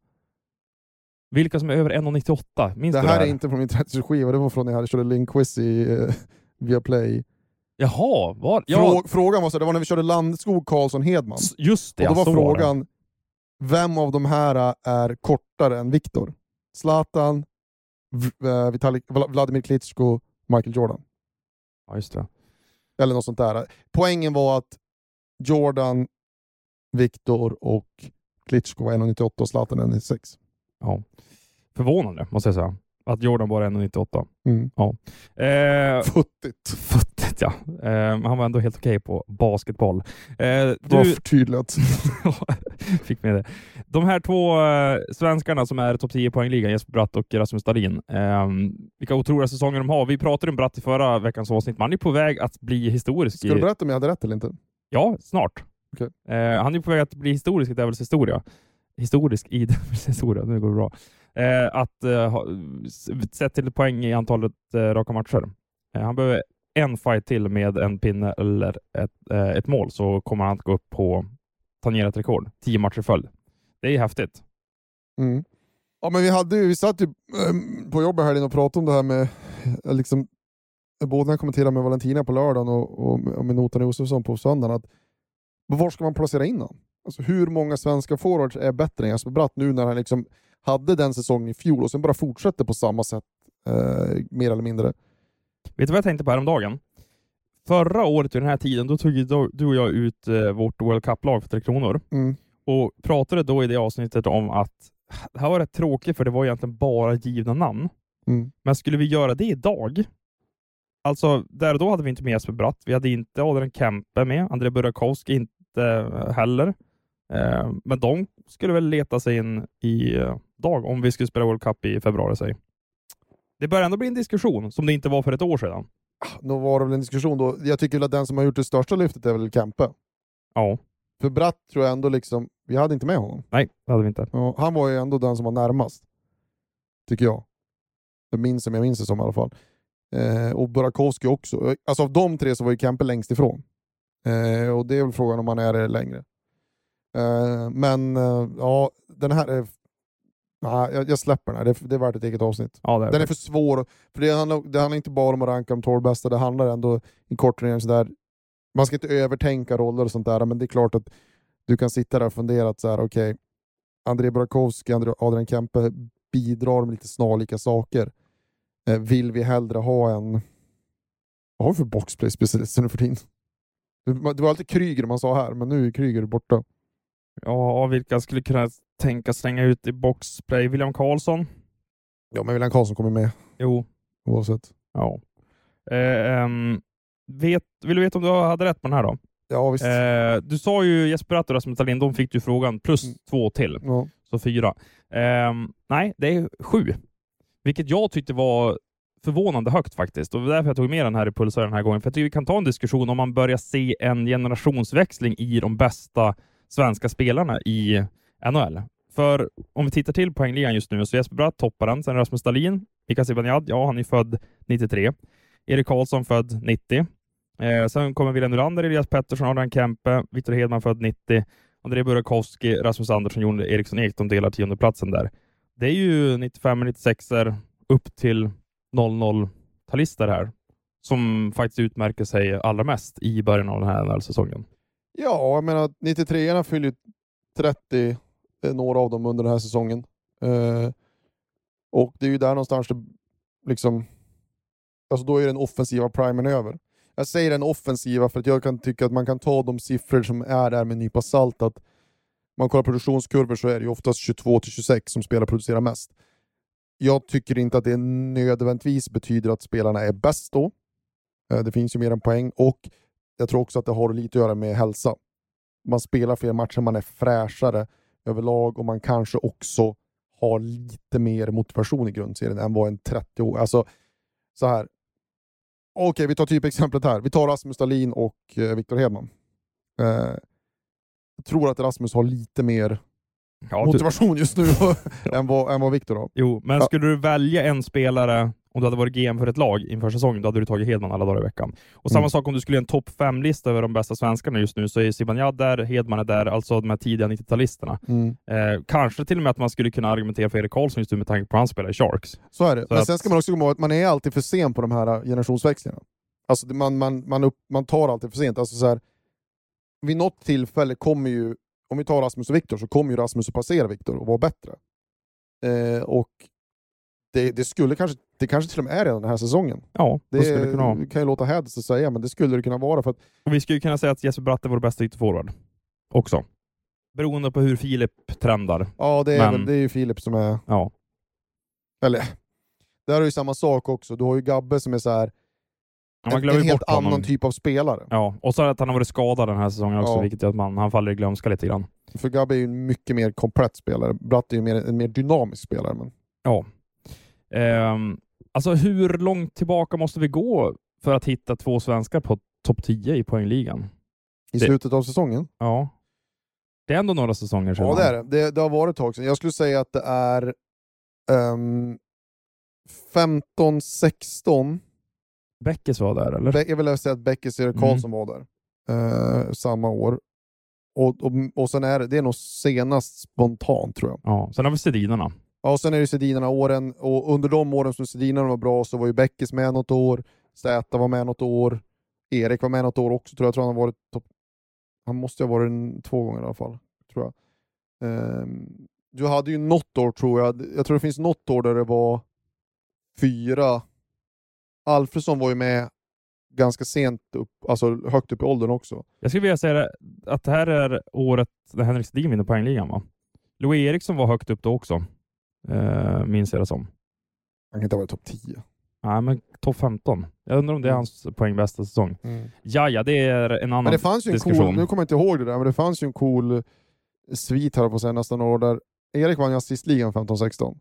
vilka som är över en komma nittioåtta. Minns det du här det här är inte från min trettio-skiva, det var från när jag körde Link-quiz i uh, Viaplay. Jaha, var? Ja. Frå- frågan var så, det var när vi körde Landskog, Karlsson, Hedman. Just det, och då var så frågan, var vem av de här är kortare än Viktor? Zlatan, v- uh, Vitalik, Vla- Vladimir Klitschko, Michael Jordan. Ja, just det. Eller något sånt där. Poängen var att Jordan, Viktor och Klitschko var en komma nittioåtta och Zlatan en komma nittiosex. Ja. Förvånande, måste jag säga. Att Jordan bara är en komma nittioåtta. Mm. Ja. Eh, Futtigt. futtigt, ja. Eh, han var ändå helt okej på basketboll. Eh, Det var du förtydligat. fick med det. De här två eh, svenskarna som är topp tio poängligan, Jesper Bratt och Rasmus Dahlin. Eh, vilka otroliga säsonger de har. Vi pratade om Bratt i förra veckans avsnitt. Man är på väg att bli historisk. Ska du i... berätta om jag hade rätt eller inte? Ja, snart. Okay. Eh, han är på väg att bli historisk i Devils historia. Historisk i Devils historia, nu går det bra. Eh, att eh, ha, sett till poäng i antalet eh, raka matcher. Eh, han behöver en fight till med en pinne eller ett, eh, ett mål, så kommer han att gå upp på tangerat rekord. Tio matcher följd. Det är häftigt. Mm. Ja, men vi hade ju, vi satt ju ähm, på jobbet här inne och pratade om det här med äh, liksom, både när jag kommenterade med Valentina på lördagen och, och, och med Notan Josefsson på söndagen, att var ska man placera in han? Alltså, hur många svenska forwards är bättre än Jesper Bratt nu när han liksom hade den säsongen i fjol och sen bara fortsätter på samma sätt eh, mer eller mindre? Vet du vad jag tänkte på här om dagen? Förra året i den här tiden, då tog du och jag ut eh, vårt World Cup-lag för Tre Kronor. Mm. Och pratade då i det avsnittet om att det här var rätt tråkigt, för det var egentligen bara givna namn. Mm. Men skulle vi göra det idag? Alltså, där och då hade vi inte med Jesper Bratt. Vi hade inte Adrian Kempe med. André Burakovsky inte heller. Eh, men de skulle väl leta sig in i eh, dag om vi skulle spela World Cup i februari, säg. Det börjar ändå bli en diskussion som det inte var för ett år sedan. Då var det väl en diskussion då. Jag tycker väl att den som har gjort det största lyftet är väl Kempe. Ja. För Bratt tror jag ändå liksom, vi hade inte med honom. Nej, det hade vi inte. Ja, han var ju ändå den som var närmast. Tycker jag. Jag minns som jag minns det som i alla fall. Eh, och Burakovsky också. Alltså av de tre så var ju Kempe längst ifrån. Eh, och det är väl frågan om han är det längre. Eh, men eh, ja, den här är... Nej, jag, jag släpper den här. Det är, det är värt ett eget avsnitt. Ja, det är den det. är för svår. För det handlar, det handlar inte bara om att ranka de tolv bästa. Det handlar ändå i kort turnering sådär. Man ska inte övertänka roller och sånt där. Men det är klart att du kan sitta där och fundera att så här, okej, okay, André Burakovsky, Adrian Kempe bidrar med lite snarlika saker. Eh, vill vi hellre ha en... Vad har vi för boxplay-specialister nu för tiden? Det var alltid Kryger man sa här, men nu är Kryger borta. Ja, vilka skulle kunna tänka slänga ut i boxplay? William Karlsson? Ja, men William Karlsson kommer med. Jo. Oavsett. Ja. Eh, um, vet, vill du veta om du hade rätt på den här då? Ja, visst. Eh, du sa ju Jesper Bratt och Rasmus Dahlin, de fick ju frågan plus mm. två till. Ja. Så fyra. Eh, nej, det är sju. Vilket jag tyckte var förvånande högt faktiskt. Och därför jag tog med den här i pulsar den här gången. För jag tycker vi kan ta en diskussion om man börjar se en generationsväxling i de bästa svenska spelarna i N H L. För om vi tittar till poängligan just nu så Jesper Bratt toppar den. Sen Rasmus Dahlin, Mika Zibanejad, ja han är född nittiotre. Erik Karlsson född nittio. Eh, sen kommer William Nylander, Elias Pettersson, Adrian Kempe, Victor Hedman född nittio. André Burakovsky, Rasmus Andersson, Jon Eriksson Ek, de delar tionde platsen där. Det är ju nittiofem nittiosexer upp till noll noll-talister här som faktiskt utmärker sig allra mest i början av den här N H L-säsongen. Ja, jag menar nittiotre-orna fyller trettio, några av dem under den här säsongen. Eh, och det är ju där någonstans det liksom, alltså då är den offensiva primen över. Jag säger den offensiva för att jag kan tycka att man kan ta de siffror som är där med en nypa salt. Att man kollar produktionskurvor så är det ju oftast tjugotvå till tjugosex som spelar producerar mest. Jag tycker inte att det nödvändigtvis betyder att spelarna är bäst då. Det finns ju mer än poäng och jag tror också att det har lite att göra med hälsa. Man spelar fler matcher, man är fräschare överlag och man kanske också har lite mer motivation i grundserien än vad en trettio år. Alltså så här. Okej, okay, vi tar typ exemplet här. Vi tar Rasmus Dahlin och eh, Victor Hedman. Eh, jag tror att Rasmus har lite mer ja, motivation du... just nu än vad, än vad Victor har. Jo, men ja. Skulle du välja en spelare om du hade varit G M för ett lag inför säsongen, då hade du tagit Hedman alla dagar i veckan. Och samma Mm. sak om du skulle göra en topp fem-lista över de bästa svenskarna just nu, så är Zibanejad där, Hedman är där, alltså de här tidiga nittio-talisterna. Mm. Eh, kanske till och med att man skulle kunna argumentera för Erik Karlsson just nu med tanke på att han spelar i Sharks. Så är det. Så Men att- sen ska man också komma ihåg att man är alltid för sen på de här generationsväxlingarna. Alltså det- man, man, man, upp, man tar alltid för sent. Alltså så här, vid något tillfälle kommer ju, om vi tar Rasmus och Viktor, så kommer ju Rasmus att passera Viktor och vara bättre. Eh, och det, det skulle kanske, det kanske till och med är redan den här säsongen. Ja, det, Det skulle det kunna vara. kan ju låta hädelse att säga, men det skulle det kunna vara för att Och vi skulle ju kunna säga att Jesper Bratt är vår bästa ytterforward också. Beroende på hur Filip trendar. ja, det är, Men- väl, det är ju Filip som är, Ja, eller där är ju samma sak också. Du har ju Gabbe som är så här man en, glömmer en helt bort honom. annan typ av spelare. Ja, och så att han har varit skadad den här säsongen också, Ja. vilket gör att man, han faller i glömska lite grann. För Gabbe är ju en mycket mer komplett spelare. Bratt är ju mer, en mer dynamisk spelare. Men Ja. Ehm, alltså hur långt tillbaka måste vi gå för att hitta två svenskar på topp tio i poängligan? i Det- slutet av säsongen. Ja. Det är ändå några säsonger sedan. Ja, det är det. det. Det har varit ett tag sedan. Jag skulle säga att det är um, femton sexton. Bäckes var där, eller? Be- jag vill säga att Beckes och Erik Mm. Karlsson var där. Uh, samma år. Och, och, och sen är det, det är nog senast spontant, tror jag. Ja, sen har vi Sedinarna. Ja, och sen är det Sedinarna åren. Och under de åren som Sedinarna var bra så var ju Beckes med något år. Zäta var med något år. Erik var med något år också, tror jag. Jag tror han har varit topp. Han måste ha varit en, två gånger i alla fall, tror jag. Um, du hade ju något år, tror jag. Jag tror det finns något år där det var fyra. Alfredsson var ju med ganska sent upp, alltså högt upp i åldern också. Jag skulle vilja säga det, att det här är året när Henrik Sedin vinner poängligan, va? Louis Eriksson var högt upp då också. Uh, minns jag det som. Han kan inte ha varit topp tio. Nej, men topp femton. Jag undrar om det är Mm. hans poängbästa säsong. Mm. Ja, ja, det är en annan Men det fanns ju en diskussion. cool, nu kommer jag inte ihåg det där, men det fanns ju en cool svit här på att säga nästan år där Erik vann ju assistligan femton sexton.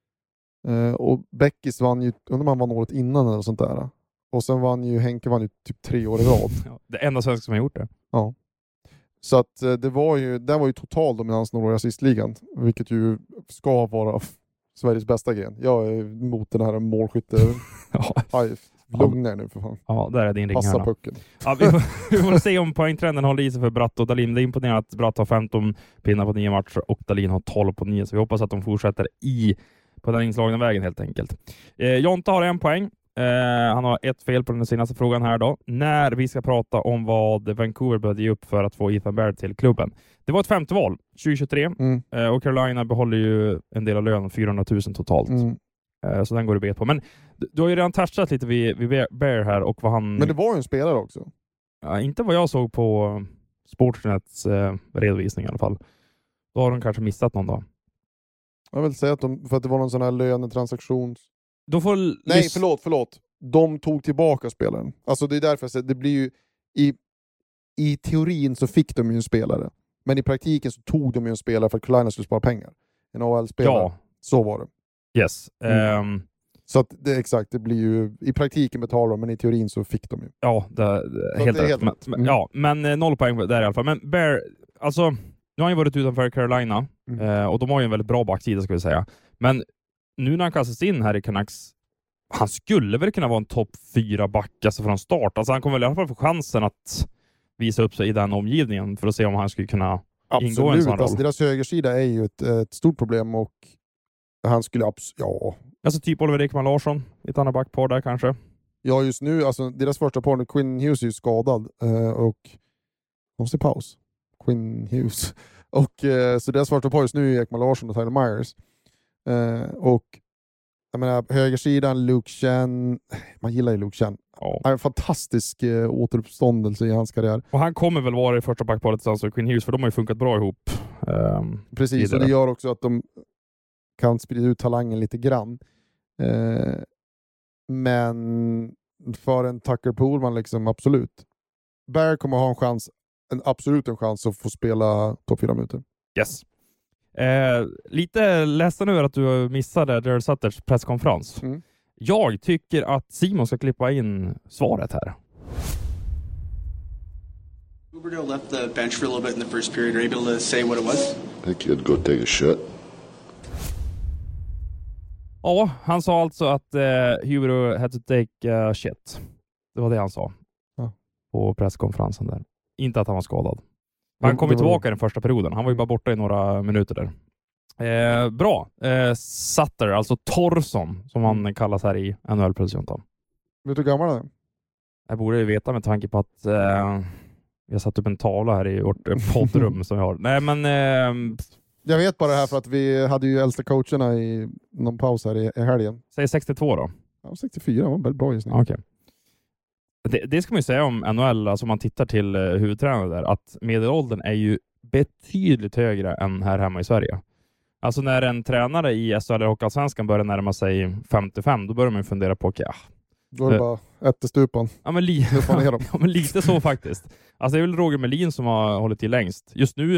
Uh, och Beckis vann ju, undrar om han vann året innan eller sånt där. Och sen vann ju Henke vann ju typ tre år i rad. Ja, det enda svenska som har gjort det. Ja. Så att uh, det var ju, det var ju total dominans några år i assistligan, vilket ju ska vara f- Sveriges bästa gren. Jag är mot den här målskytte. Ja, Aj, lugna er nu för fan. ja, där är din ring Passa här. pucken. Ja, vi, får, vi får se om poängtrenden håller i sig för Bratt och Dahlin. Det är imponerande att Bratt har femton pinnar på nio matcher och Dahlin har tolv på nio. Så vi hoppas att de fortsätter i på den inslagna vägen helt enkelt. Eh, Jonta har en poäng. Eh, han har ett fel på den senaste frågan här då. När vi ska prata om vad Vancouver började ge upp för att få Ethan Bear till klubben. Det var ett femte val, tjugo tjugotre. Mm. Eh, och Carolina behåller ju en del av lönen, fyrahundratusen totalt. Mm. Eh, så den går det bet på. Men du, du har ju redan touchat lite vid, vid Bear här och vad han... Men det var ju en spelare också. Ja, inte vad jag såg på Sportsnets eh, redovisning i alla fall. Då har de kanske missat någon dag. Jag vill säga att de, för att det var någon sån här lönetransaktions... Då får Nej, lys- förlåt, förlåt. De tog tillbaka spelaren. Alltså det är därför jag säger, det blir ju... I, I teorin så fick de ju en spelare. Men i praktiken så tog de ju en spelare för att Carolina skulle spara pengar. En A H L-spelare. Ja, Så var det. yes. Mm. Ehm, Så att det, exakt, det blir ju... I praktiken betalar de, men i teorin så fick de ju. ja, det, det, Så helt det är rätt. helt Men, rätt. men, Mm. ja, men eh, noll poäng där i alla fall. Men Bear, alltså, nu har han ju varit utanför Carolina Mm. eh, och de har ju en väldigt bra baksida ska vi säga. Men nu när han kastas in här i Canucks, han skulle väl kunna vara en topp fyra back alltså från start. Alltså han kommer väl i alla fall få chansen att visa upp sig i den omgivningen för att se om han skulle kunna ingå i en Absolut, sån roll. alltså deras högersida är ju ett, ett stort problem och han skulle absolut... Ja, Alltså typ Oliver Ekman Larsson, ett annat backpar där kanske. Ja, just nu, alltså deras första partner, Quinn Hughes, är ju skadad. Eh, och... Måste paus. Quinn Hughes. Och eh, så deras första par just nu är Ekman Larsson och Tyler Myers. Eh, och jag menar, högersidan, Luke Chen. Man gillar ju Luke Chen. Ja. En fantastisk eh, återuppståndelse i hans karriär. Och han kommer väl vara i första backparet tillsammans med Quinn Hughes, för de har ju funkat bra ihop. Um, Precis, vidare. och det gör också att de kan sprida ut talangen lite grann. Eh, men för en Tucker Poolman liksom, absolut. Bear kommer ha en chans, en absolut en chans att få spela topp fyra minuter. yes. Eh, lite ledsen över att du missade Daryl Sutters presskonferens. Mm. Jag tycker att Simon ska klippa in svaret här. Huberdeau left the bench for a little bit in the first period. Are you able to say what it was? I think he'd go take a shit. Ja, han sa alltså att uh, Huber had to take uh, shit. Det var det han sa ja. på presskonferensen där. Inte att han var skadad. Han kom ju var... tillbaka i den första perioden. Han var ju bara borta i några minuter där. Eh, bra. Eh, Sutter, alltså Torsson, som han kallas här i N H L-producenten. Vet du hur gammal han är? Jag borde ju veta med tanke på att eh, vi har satt upp en tavla här i vårt poddrum som vi har. Nej, men... Eh, jag vet bara det här för att vi hade ju äldsta coacherna i någon paus här i, i helgen. Säg sextiotvå då. Ja, sextiofyra var väldigt bra just nu. Okej. Okay. Det, det ska man ju säga om N H L, alltså om man tittar till uh, huvudtränaren där, att medelåldern är ju betydligt högre än här hemma i Sverige. Alltså när en tränare i S H L och Hockeyallsvenskan börjar närma sig femtiofem, då börjar man ju fundera på, ja. Då är det bara ättestupan. Ja, men, li- ja, men lite så faktiskt. Alltså det är väl Roger Melin som har hållit i längst. Just nu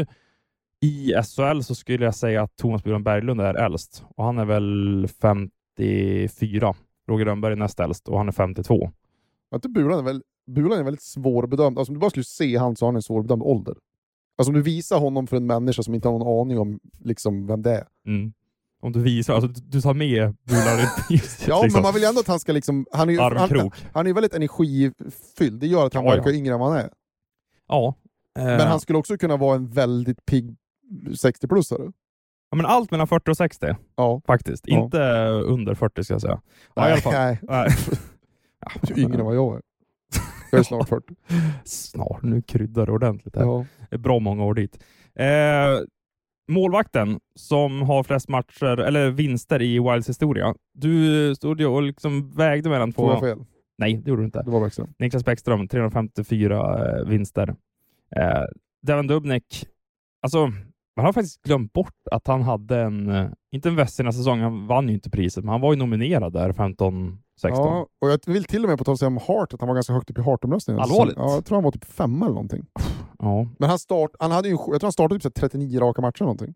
i S H L så skulle jag säga att Thomas Bulan Berglund är äldst. Och han är väl femtiofyra. Roger Rönnberg är näst äldst och han är femtiotvå. Inte Bulan är väl Bulan är väldigt svårbedömd. Alltså om du bara skulle se han så har han en svårbedömd ålder. Alltså om du visar honom för en människa som inte har någon aning om liksom vem det är. Mm. Om du visar, alltså du, du tar med Bulan. Ja, liksom. Men man vill ju ändå att han ska liksom... Han är ju, han, han är väldigt energifylld. Det gör att han ja, verkar ja. yngre än vad han är. Ja. Eh. Men han skulle också kunna vara en väldigt pigg sextio-plussare. Ja, men allt mellan fyrtio och sextio. Ja. Faktiskt. Ja. Inte under fyrtio ska jag säga. Ja, nej, i alla fall. nej. nej. Ja, du är yngre än vad jag är. Jag är snart fyrtio. Snart, nu kryddar det ordentligt här. Ja. Det är bra många år dit. Eh, målvakten som har flest matcher eller vinster i Wilds historia. Du stod ju och liksom vägde mellan två. Får jag fel? Nej, det gjorde du inte. Det var Bäckström. Niklas Bäckström, trehundrafemtiofyra eh, vinster. Eh, Devin Dubnyk, alltså man har faktiskt glömt bort att han hade en, inte en Västerna-säsong, han vann ju inte priset, men han var ju nominerad där femton sexton. Ja, och jag vill till och med på att säga om Hart att han var ganska högt upp i Hart-omröstningen. Allvarligt? Ja, jag tror han var typ fem eller någonting. Ja. Men han, start, han, hade ju, jag tror han startade typ trettionio raka matcher eller någonting.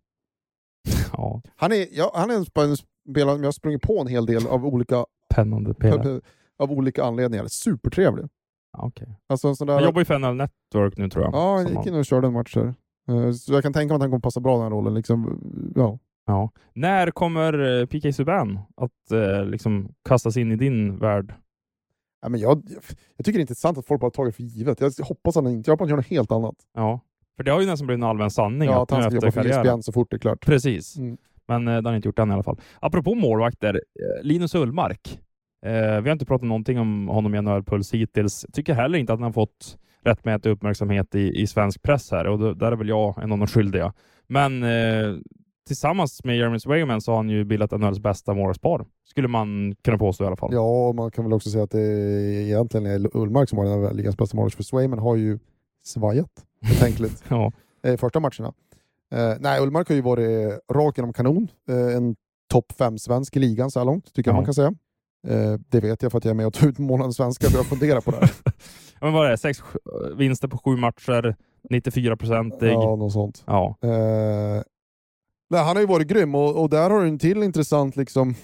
Ja. Han är, ja, han är en spelare som jag har sprungit på en hel del av olika, Pännande pelare. av olika anledningar. Supertrevlig. Ja, okay. Alltså en sån där... Han jobbar ju för N H L Network nu tror jag. Ja, han gick in och körde en match där. Så jag kan tänka mig att han kommer passa bra den här rollen. Liksom, ja. Ja. När kommer P K Subban att eh, liksom kastas in i din värld? Ja, men jag, jag tycker det är intressant att folk bara tagit för givet. Jag hoppas att han inte... Jag hoppas att han gör något helt annat. Ja, för det har ju nästan blivit en allmän sanning. Ja, att, att han ska jobba för E S P N så fort det är klart. Precis. Mm. Men eh, det har han inte gjort än i alla fall. Apropå målvakter, eh, Linus Ullmark. Eh, vi har inte pratat någonting om honom i N H L-puls hittills. Tycker heller inte att han har fått rättmätig uppmärksamhet i, i svensk press här. Och då, där är väl jag en av de skyldiga. Men eh, tillsammans med Jeremy Swayman så har han ju bildat N H L:s bästa målvaktspar. Skulle man kunna påstå i alla fall. Ja, och man kan väl också säga att det egentligen är Ullmark som har den här ligans bästa målvakt. För Swayman har ju svajat betänkligt ja. i första matcherna. Eh, nej, Ullmark har ju varit rak genom kanon. Eh, en topp fem svensk i ligan så här långt, tycker ja. jag man kan säga. Eh, det vet jag för att jag är med och tar ut månadens svenska och jag funderar på det här. Ja, men vad är det? Sex vinster på sju matcher, nittiofyra procent. Ja, något sånt. Ja. Eh, nej, han har ju varit grym och, och där har du en till intressant liksom,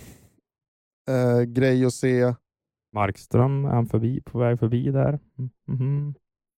eh, grej att se. Markström är han förbi, på väg förbi där. Mm -hmm.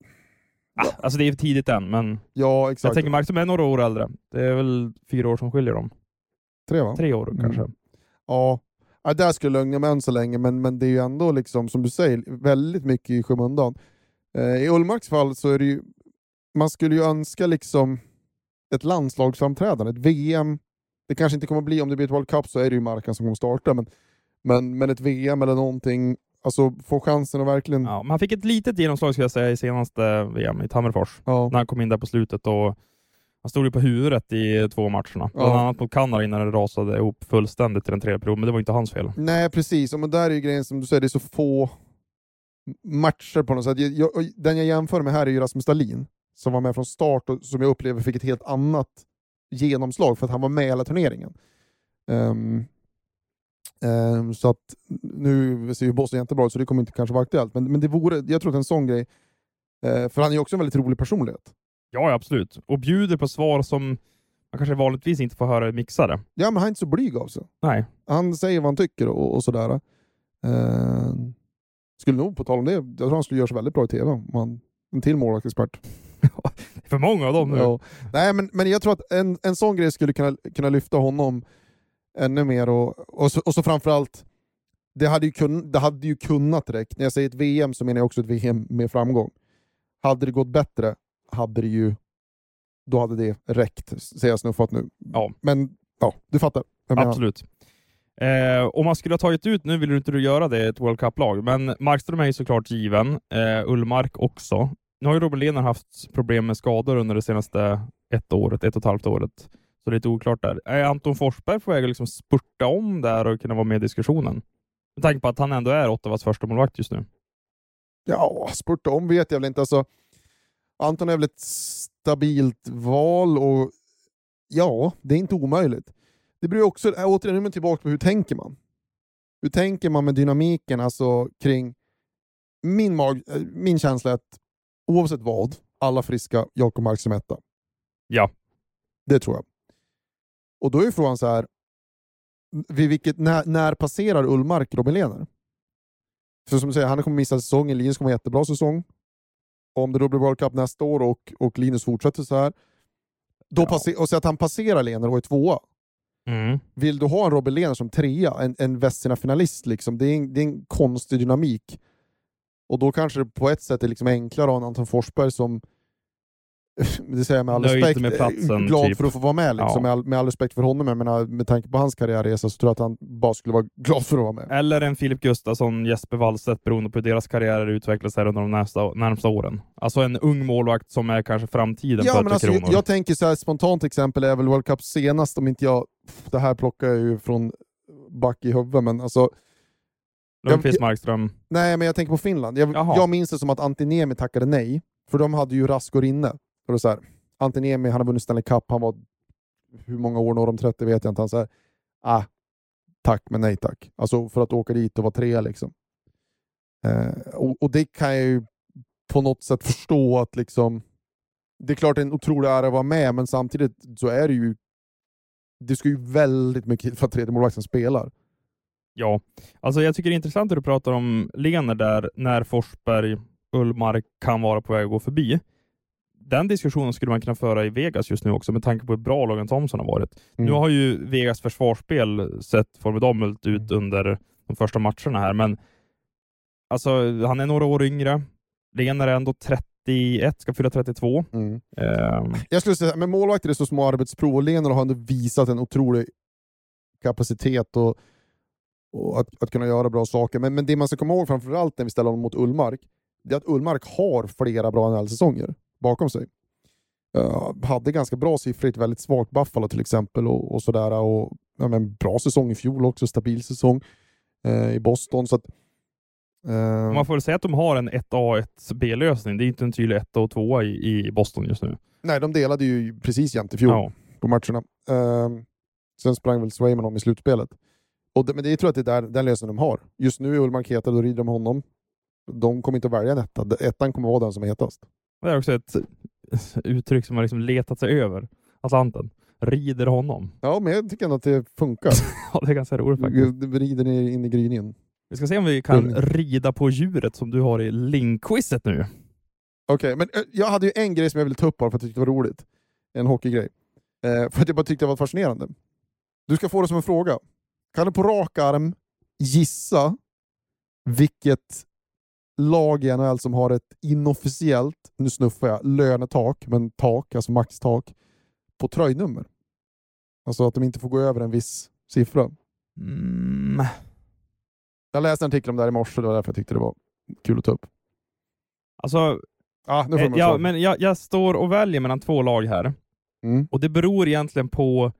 ah, alltså det är tidigt än, men ja, exakt. Jag tänker Markström är några år äldre. Det är väl fyra år som skiljer dem. Tre va? Tre år mm. kanske. Ja. Ja, där skulle jag lugna mig än så länge, men, men det är ju ändå liksom, som du säger, väldigt mycket i skymundan. Eh, I Ullmarks fall så är det ju, man skulle ju önska liksom ett landslagsframträdande, ett V M. Det kanske inte kommer att bli, om det blir ett World Cup så är det ju Markan som kommer starta, men, men, men ett V M eller någonting, alltså få chansen att verkligen... Ja, man fick ett litet genomslag ska jag säga i senaste V M i Tammerfors. Ja. När han kom in där på slutet och han stod ju på huvudet i två matcherna. Bland ja. annat mot Kanada innan det rasade ihop fullständigt i den tredje perioden. Men det var inte hans fel. Nej, precis. Men där är ju grejen som du säger, det är så få matcher på något sätt. Jag, jag, den jag jämför med här är ju Rasmus Dahlin. Som var med från start och som jag upplever fick ett helt annat genomslag för att han var med i hela turneringen. Um, um, så att nu ser ju Boston jättebra ut så det kommer inte kanske vara aktuellt. Men, men det vore, jag tror att en sån grej, uh, för han är ju också en väldigt rolig personlighet. Ja, absolut. Och bjuder på svar som man kanske vanligtvis inte får höra mixade. Ja, men han är inte så blyg av sig. Nej. Han säger vad han tycker och, och sådär. Uh, skulle nog på tal om det, jag tror han skulle göra sig väldigt bra i tv om han, en till målvaktsexpert. För många av dem nu. Ja. Nej, men, men jag tror att en, en sån grej skulle kunna, kunna lyfta honom ännu mer. Och, och, så, och så framförallt, det hade, ju kun, det hade ju kunnat räcka. När jag säger ett V M så menar jag också ett V M med framgång. Hade det gått bättre, hade det ju, då hade det räckt, säger jag snuffat nu. Ja. Men ja, du fattar. Absolut. Eh, om man skulle ha tagit ut, nu vill du inte göra det, ett World Cup-lag, men Markström är ju såklart given. Eh, Ullmark också. Nu har ju Robin Lehner haft problem med skador under det senaste ett året, ett och ett halvt året. Så det är lite oklart där. Är Anton Forsberg på väg att liksom spurta om där och kunna vara med i diskussionen? Med tanke på att han ändå är Ottawas första målvakt just nu. Ja, spurta om vet jag väl inte. Alltså, Anton är väl ett stabilt val och ja, det är inte omöjligt. Det beror också, återigen nu tillbaka på hur tänker man? Hur tänker man med dynamiken alltså kring min, mag, min känsla att oavsett vad, alla friska, Jakob Markström etta. Ja. Det tror jag. Och då är frågan så här, vid vilket, när, när passerar Ullmark Robin Lehner? För som du säger, han kommer missa säsongen, Linus kommer ha jättebra säsong. Om det då blir World Cup nästa år och, och Linus fortsätter så här, då ja. passer, och så att han passerar Lehner och är tvåa. Mm. Vill du ha en Robin Lehner som trea, en, en Vesina-finalist liksom, det är en, det är en konstig dynamik. Och då kanske det på ett sätt är liksom enklare att ha en Anton Forsberg som det säger jag med all Nöjd respekt med platsen, glad typ. för att få vara med liksom, ja. med, all, med all respekt för honom, men med tanke på hans karriärresa så tror jag att han bara skulle vara glad för att vara med. Eller en Filip Gustafsson, Jesper Wallstedt, beroende på hur deras karriärer utvecklas här under de nästa, närmsta åren. Alltså en ung målvakt som är kanske framtiden ja, för men alltså, jag, jag tänker så här, spontant exempel är väl World Cup senast, om inte jag det här plockar jag ju från back i huvudet, men alltså Lundqvist, Markström. Nej, men jag tänker på Finland. Jag, jag minns det som att Antiniemi tackade nej, för de hade ju Rask och Rinne. För så här, Antiniemi, han har vunnit Stanley Cup, han var hur många år, norr om trettio vet jag inte, han så här, ah, tack men nej tack. Alltså för att åka dit och vara tre liksom. Eh, och, och det kan jag ju på något sätt förstå att liksom, det är klart det är en otrolig ära att vara med, men samtidigt så är det ju, det ska ju väldigt mycket för att tredje målvakten spelar. Ja, alltså jag tycker det är intressant att du pratar om Lehner där, när Forsberg, Ullmark kan vara på väg att gå förbi. Den diskussionen skulle man kunna föra i Vegas just nu också, med tanke på hur bra Logan Thompson har varit. Mm. Nu har ju Vegas försvarsspel sett formidabelt ut under de första matcherna här, men alltså han är några år yngre. Lehner är ändå trettioett, ska fylla trettiotvå. Mm. Um. Jag skulle säga, med målvakter är så små arbetsprov, och Lehner har ändå visat en otrolig kapacitet och, och att, att kunna göra bra saker. Men, men det man ska komma ihåg framförallt när vi ställer honom mot Ullmark, det är att Ullmark har flera bra N H L-säsonger bakom sig. Uh, hade ganska bra siffror i ett väldigt svagt Buffalo till exempel och, och sådär, och ja, men bra säsong i fjol också, stabil säsong uh, i Boston, så att uh... man får väl säga att de har en ett A ett B-lösning. Det är inte en tydlig ett och två i, i Boston just nu. Nej, de delade ju precis jämt i fjol ja. på matcherna. Uh, sen sprang väl Swayman om i slutspelet. Och det, men det, jag tror att det är där, den lösningen de har. Just nu är Ullmark hetad, då rider de honom. De kommer inte att välja en etta. Ettan kommer att vara den som är hetast. Det är också ett uttryck som har liksom letat sig över Atlanten. Rider honom. Ja, men jag tycker ändå att det funkar. Ja, det är ganska roligt faktiskt. Du rider ner in i gryningen. Vi ska se om vi kan mm. rida på djuret som du har i Linkquizet nu. Okej, okay, men jag hade ju en grej som jag ville ta upp bara för att jag tyckte det var roligt. En hockeygrej. Eh, för att jag bara tyckte det var fascinerande. Du ska få det som en fråga. Kan du på rak arm gissa vilket lag i N H L som har ett inofficiellt, nu snuffar jag, lönetak, men tak, alltså maxtak, på tröjnummer? Alltså att de inte får gå över en viss siffra. Mm. Jag läste en artikel om det här i morse, det var därför jag tyckte det var kul att ta upp. Alltså, ah, nu får eh, ja, men jag, jag står och väljer mellan två lag här. Mm. Och det beror egentligen på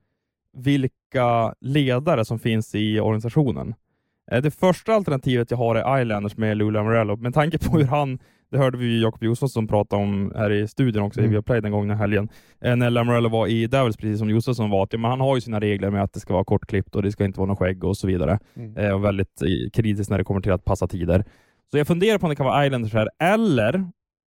vilka ledare som finns i organisationen. Det första alternativet jag har är Islanders med Lou Lamoriello. Med tanke på hur han, det hörde vi ju Jakob Josefsson prata om här i studion också, mm. i Viaplay den gången helgen. När Lamoriello var i Devils, precis som Josefsson var. Men han har ju sina regler med att det ska vara kortklippt och det ska inte vara någon skägg och så vidare. Mm. Och väldigt kritisk när det kommer till att passa tider. Så jag funderar på om det kan vara Islanders här, eller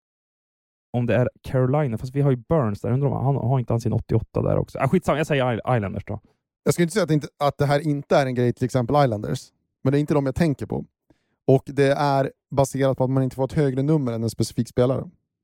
om det är Carolina. Fast vi har ju Burns där. Undrar om han har inte han sin åttioåtta där också. Ah, skitsamma, jag säger Islanders då. Jag ska inte säga att det, inte, att det här inte är en grej, till exempel Islanders. Men det är inte de jag tänker på. Och det är baserat på att man inte får ett högre nummer än en specifik spelare.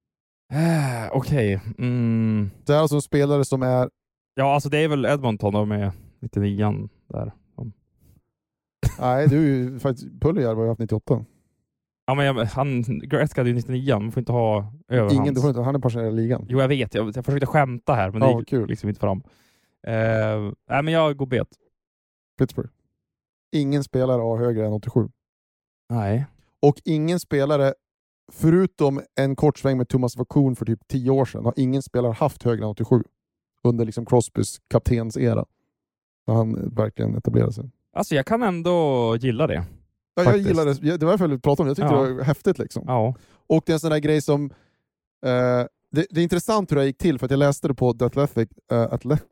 Äh, Okej. Okay. Mm. Det är alltså en spelare som är... Ja, alltså det är väl Edmonton då med nittionio där. De... Nej, du är ju faktiskt... Puljärv har ju haft nittioåtta. Ja, men jag, han... Gretzky hade ju nittionio. Man får inte ha över Ingen, hans. du får inte, han är pensionerad i ligan. Jo, jag vet. Jag, jag försökte skämta här, men Ja, det gick kul. liksom inte fram. Uh, nej, men jag går bet. Pittsburgh. Ingen spelare har högre än åttiosju. Nej. Och ingen spelare, förutom en kort sväng med Thomas Vakuum för typ tio år sedan, har ingen spelare haft högre än åttiosju. Under liksom Crosbys kaptens era. Så han verkligen etablerade sig. Alltså, jag kan ändå gilla det. Ja, jag Faktiskt. gillar det. Det var därför jag ville prata om det. Jag tyckte Ja. det var häftigt liksom. Ja. Och det är en sån där grej som... Eh, det, det är intressant hur det gick till, för att jag läste det på The Athletic. Uh,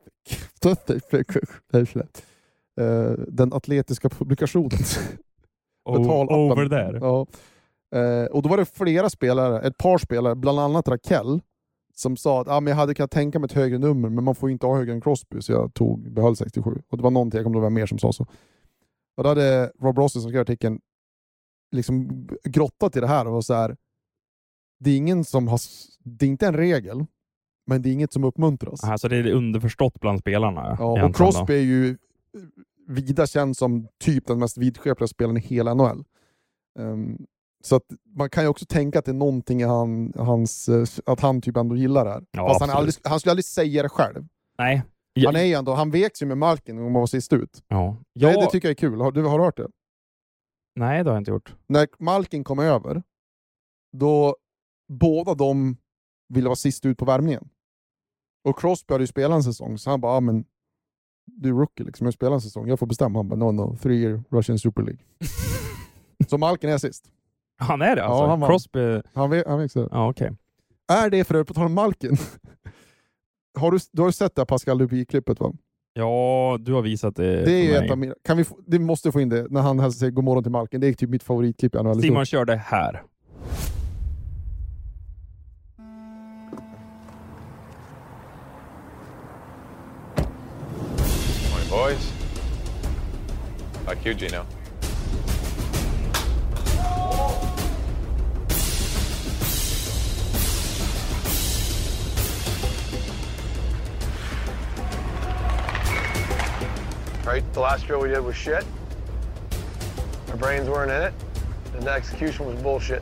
Athletic. uh, den atletiska publikationen. O- over there. Ja. Uh, och då var det flera spelare, ett par spelare, bland annat Rakell, som sa att ah, men jag hade kunnat tänka mig ett högre nummer, men man får inte ha högre än Crosby, så jag tog, behöll sextiosju. Och det var någonting, jag kommer ihåg det var mer som sa så. Och då hade Rob Ross som skrev artikeln liksom grottat i det här och var så här: det är ingen som har, det är inte en regel, men det är inget som uppmuntras. Alltså, det är underförstått bland spelarna. Ja, och Crosby är ju vida känd som typ den mest vidskepliga spelaren i hela N H L. Um, så att man kan ju också tänka att det är någonting i han, hans, att han typ ändå gillar det här. Ja, fast han, aldrig, han skulle aldrig säga det själv. Nej. Han är ju ändå, han veks ju med Malkin om man var sist ut. Ja. Ja. Ja. Det tycker jag är kul. Har du, har du hört det? Nej, det har jag inte gjort. När Malkin kom över, då båda de ville vara sist ut på värmningen. Och Crosby hade ju spelat en säsong, så han bara, ah, men du är rookie liksom, jag spelar en säsong, jag får bestämma. Han bara, no no, three year Russian Super League. Så Malkin är sist. Han är det alltså? Ja, han var- Crosby... Han vet, han vet så. Ja, okej. Är det för övrigt på tal om Malkin? har du, du har ju sett det här Pascal Lupy-klippet, va? Ja, du har visat det. Det är ju för ett mig. av mina, kan vi få, det måste få in det när han hälsar sig god morgon till Malkin. Det är typ mitt favoritklipp i N H L. Simon kör det här. Morning, boys. Like you, Gino. Right? The last drill we did was shit. Our brains weren't in it, and the execution was bullshit.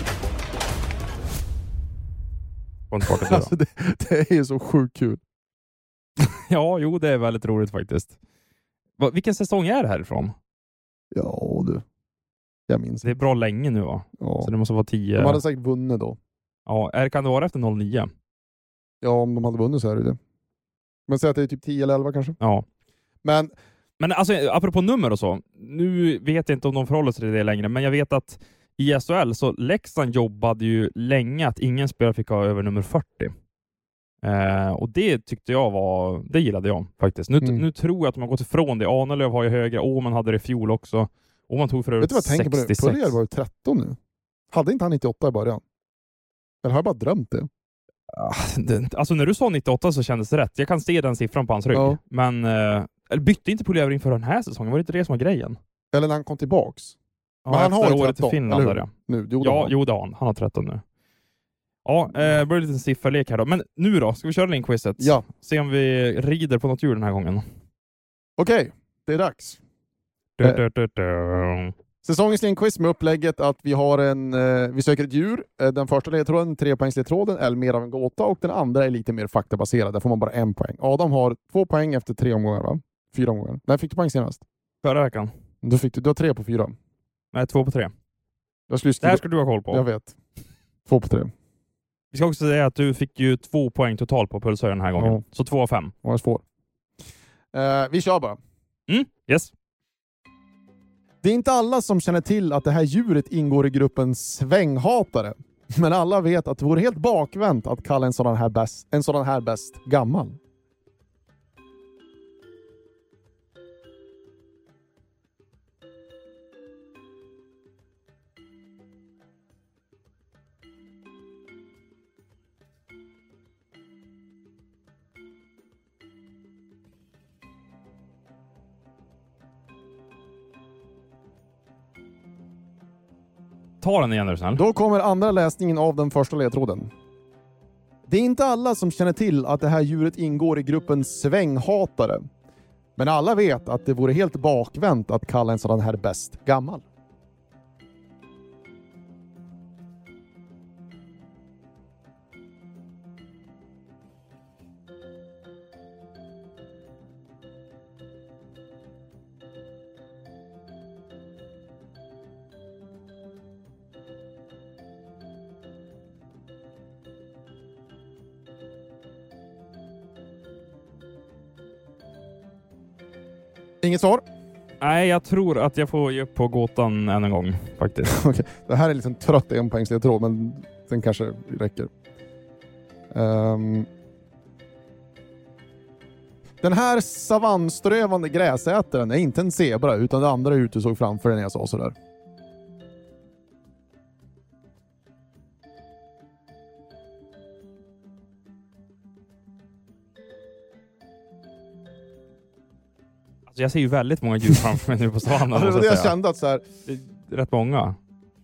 Kom tillbaka till det Alltså då. det, det är ju så sjukt kul. Ja, jo, det är väldigt roligt faktiskt. Va, vilken säsong är det härifrån? Ja du. Jag minns Det är bra länge nu, va? Ja. Så det måste vara tio... De hade säkert vunnit då. Ja, är, kan det vara efter noll nio? Ja, om de hade vunnit så är det det. Men säg att det är typ tio eller elva kanske. Ja. Men Men alltså, apropå nummer och så. Nu vet jag inte om de förhåller sig till det längre, men jag vet att i S H L så Leksand jobbade ju länge att ingen spelare fick ha över nummer fyrtio. Eh, och det tyckte jag var, det gillade jag faktiskt. Nu, Mm. nu tror jag att de har gått ifrån det. Ahnelöv har ju högre, Åman hade det i fjol också. Åman tog för vet övrigt du vad jag tänker på nu? sextiosex. Puljärv var ju tretton nu. Hade inte han nittioåtta i början? Eller har jag bara drömt det? Ah, det- Alltså när du sa nittioåtta så kändes det rätt. Jag kan se den siffran på hans rygg. Ja. Men eh, eller bytte inte Puljärv inför den här säsongen? Var det inte det som var grejen? Eller när han kom tillbaks. Ja, Men han har efter ju året i tretton, Finland eller hur? där, ja. Nu, jo, det har Ja, han. jo det har han. Han har tretton nu. Ja, eh, det blir en liten sifferlek här då. Men nu då? Ska vi köra Linkquizet? Ja. Se om vi rider på något djur den här gången. Okej, det är dags. Du, Eh. du, du, du. Säsongens Linkquiz med upplägget att vi har en, eh, vi söker ett djur. Eh, den första ledtråden, trepoängsledtråden, är mer av en gåta och den andra är lite mer faktabaserad. Där får man bara en poäng. Adam har två poäng efter tre omgångar, va? Fyra omgångar. När fick du poäng senast? Förra veckan. Då fick du, du har tre på fyra. Nej, två på tre. Jag skulle Det skriva, här ska du ha koll på. jag vet. Två på tre. Vi ska också säga att du fick ju två poäng totalt på pulsar den här gången. Ja. Så två av fem. Vad är svår. Eh, vi kör bara. Mm, yes. Det är inte alla som känner till att det här djuret ingår i gruppen svänghatare. Men alla vet att det vore helt bakvänt att kalla en sådan här bäst, en sådan här bäst gammal. Ta den igen, är du snäll. Då kommer andra läsningen av den första ledtråden. Det är inte alla som känner till att det här djuret ingår i gruppen svänghatare. Men alla vet att det vore helt bakvänt att kalla en sådan här bäst gammal. Inget svar? Nej, jag tror att jag får ge upp på gåtan än en gång faktiskt. Okej, det här är liksom trött en poängs ledtråd, men den kanske räcker. Um, den här savannströvande gräsätaren är inte en zebra, utan det andra ute såg framför den när jag sa sådär. Alltså jag ser ju väldigt många djur framför mig nu på savannen. Ja, det var det jag kände att så här... Det är rätt många.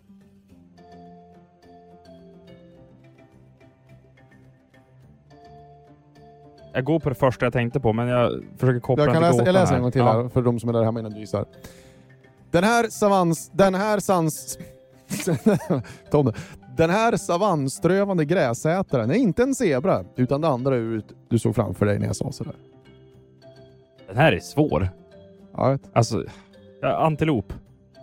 Jag går på det första jag tänkte på, men jag försöker koppla jag kan den till läsa, jag läser här. en gång till Ja. här för de som är där hemma innan du gissar. Den här savans... Den här sans... Tom, den här savannströvande gräsätaren är inte en zebra, utan det andra ut du såg framför dig när jag sa sådär. Den här är svår. Ja, jag vet. Alltså, ja, antilop.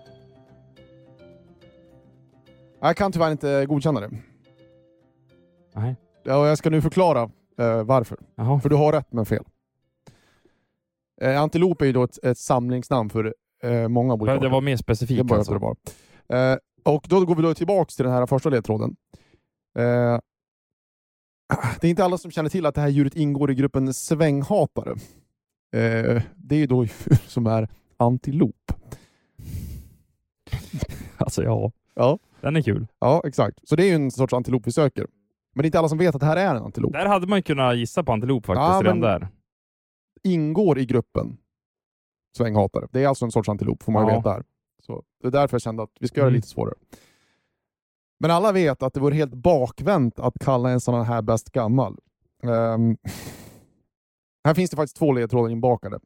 Jag kan tyvärr inte godkänna det. Nej. Ja, och jag ska nu förklara eh, varför. Jaha. För du har rätt men fel. Eh, antilop är ju då ett, ett samlingsnamn för eh, många olika Det var mer specifikt. Det bara alltså. det var. Eh, och då går vi då tillbaka till den här första ledtråden. Eh, det är inte alla som känner till att det här djuret ingår i gruppen svänghatare. Eh, det är ju då djur som är antilop. Alltså ja. Ja. Den är kul. Ja, exakt. Så det är ju en sorts antilop vi söker. Men det är inte alla som vet att det här är en antilop. Där hade man ju kunnat gissa på antilop faktiskt. Ja, redan men- där. Ingår i gruppen svänghatare. Det är alltså en sorts antilop, får man ju Ja. veta här. Så det är därför jag kände att vi ska göra det Mm. lite svårare. Men alla vet att det vore helt bakvänt att kalla en sån här bäst gammal. Ehm, här finns det faktiskt två ledtrådar inbakade.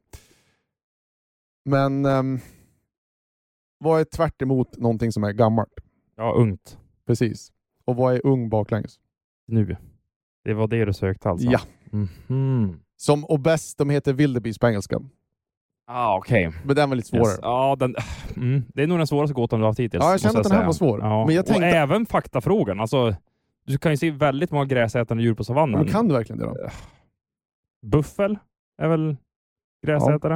Men um, vad är tvärt emot någonting som är gammalt? Ja, ungt. Precis. Och vad är ung baklänges? Nu. Det var det du sökte alltså? Ja. Mhm. Som och bäst, de heter wildebeest på engelska. Ah, okej. Men den var lite svårare. Yes. Ja, den, mm, det är nog den svåraste gåtan du har haft hittills. Ja, jag måste kände att den här säga. var svår. Ja. Men jag tänkte- Och även faktafrågan. Alltså, du kan ju se väldigt många gräsätande djur på savannen. Men kan du verkligen det då? Buffel är väl gräsätare?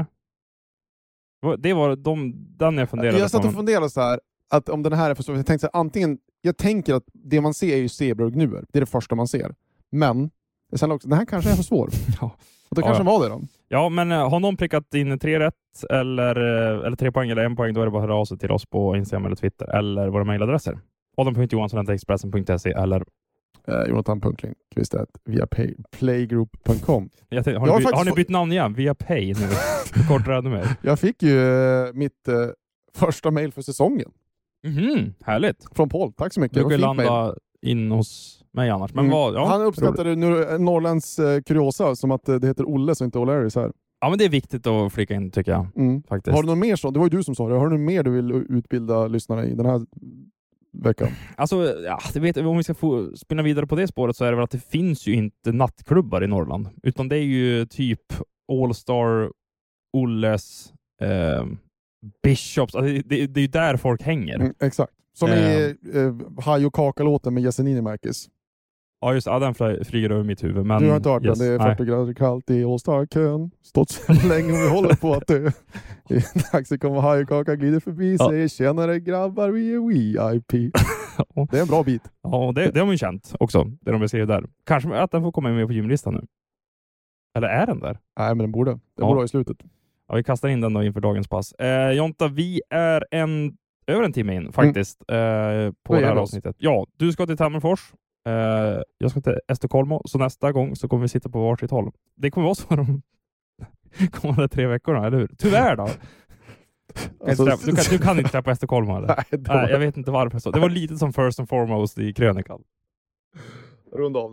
Det var de, den jag funderade Jag satt på. och funderade så här, att om den här är för stor. Jag tänkte så här, antingen, jag tänker att det man ser är ju zebror och gnuer. Det är det första man ser. Men jag kände också, den här kanske är för svår. Ja. Och då Ja, kanske ja. var det då. Ja, men eh, har någon prickat in tre rätt eller, eh, eller tre poäng eller en poäng, då är det bara att höra av sig till oss på Instagram eller Twitter eller våra mejladresser. adam punkt johansson snabel-a expressen punkt se eller Eh, Jonathan Punklingqvist via pay, playgroup punkt com. jag tänkte, har, Jag har ni bytt, faktiskt har ni fått- bytt namn igen? Via Pay nu. Kortare ännu mer. Jag fick ju eh, mitt eh, första mejl för säsongen. Mhm, härligt. Från Paul. Tack så mycket. Du Det var kan fint mejl. landa in hos mig annars. Men Mm. vad, ja, Han roligt. uppskattade nu Norrlands eh, kuriosa som att eh, det heter Olle så inte O'Larrys här. Ja, men det är viktigt att flika in tycker jag. Mm. Faktiskt. Har du något mer så? Det var ju du som sa det. Har du något mer du vill utbilda lyssnarna i den här veckan? Alltså, ja, det vet, om vi ska få spinna vidare på det spåret så är det väl att det finns ju inte nattklubbar i Norrland. Utan det är ju typ Allstar, Olles, eh, Bishops. Alltså, det, det, det är ju där folk hänger. Mm, exakt. Som Eh. i eh, Haj och Kaka-låten med Yasinini Märkis. Ja, just ja, den fly, flyger över mitt huvud. Men, Du har inte hört yes, den, det är nej. fyrtio grader kallt i All-Star-kön. Stått så länge och vi håller på att dö. I en taxi kommer Haj och Kaka, glider förbi, Ja. säger tjenare grabbar, vi är V I P. Det är en bra bit. Ja, det, det har man ju känt också. Det de beskriver där. Kanske att den får komma med på gymlistan nu. Eller är den där? Nej, men den borde. Den Ja. borde vara i slutet. Ja, vi kastar in den då inför dagens pass. Eh, Jonta, vi är en, över en timme in faktiskt eh, på Vad det här gäller oss? avsnittet. Ja, du ska till Tammerfors. Eh, jag ska till Estocolmo. Så nästa gång så kommer vi sitta på varsitt håll. Det kommer vara så de kommande tre veckorna, eller hur? Tyvärr då. Alltså, du, kan, du kan inte träffa Estocolmo, eller? Nej, det Nej, var... jag vet inte varför. Så. Det var lite som first and foremost i krönikan. Runda av nu.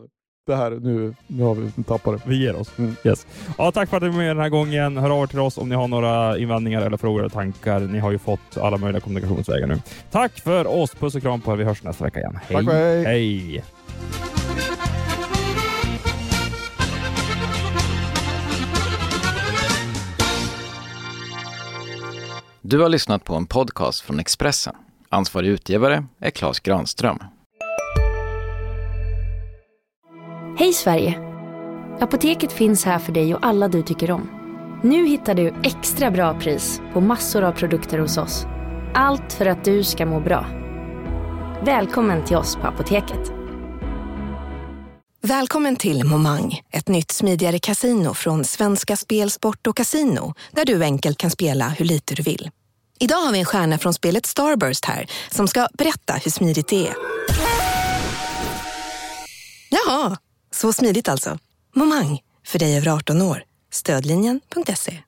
det här, nu, nu har vi tappat det. Vi ger oss. Mm. Yes. Ja, tack för att ni var med den här gången. Hör av er till oss om ni har några invändningar eller frågor eller tankar. Ni har ju fått alla möjliga kommunikationsvägar nu. Tack för oss. Puss och kram på er. Vi hörs nästa vecka igen. Hej. Tack, hej. Hej. Du har lyssnat på en podcast från Expressen. Ansvarig utgivare är Claes Granström. Hej Sverige! Apoteket finns här för dig och alla du tycker om. Nu hittar du extra bra pris på massor av produkter hos oss. Allt för att du ska må bra. Välkommen till oss på Apoteket. Välkommen till Momang, ett nytt smidigare kasino från Svenska Spel, Sport och Casino, där du enkelt kan spela hur lite du vill. Idag har vi en stjärna från spelet Starburst här som ska berätta hur smidigt det är. Jaha, så smidigt alltså. Momang, för dig över arton år. Stödlinjen punkt se.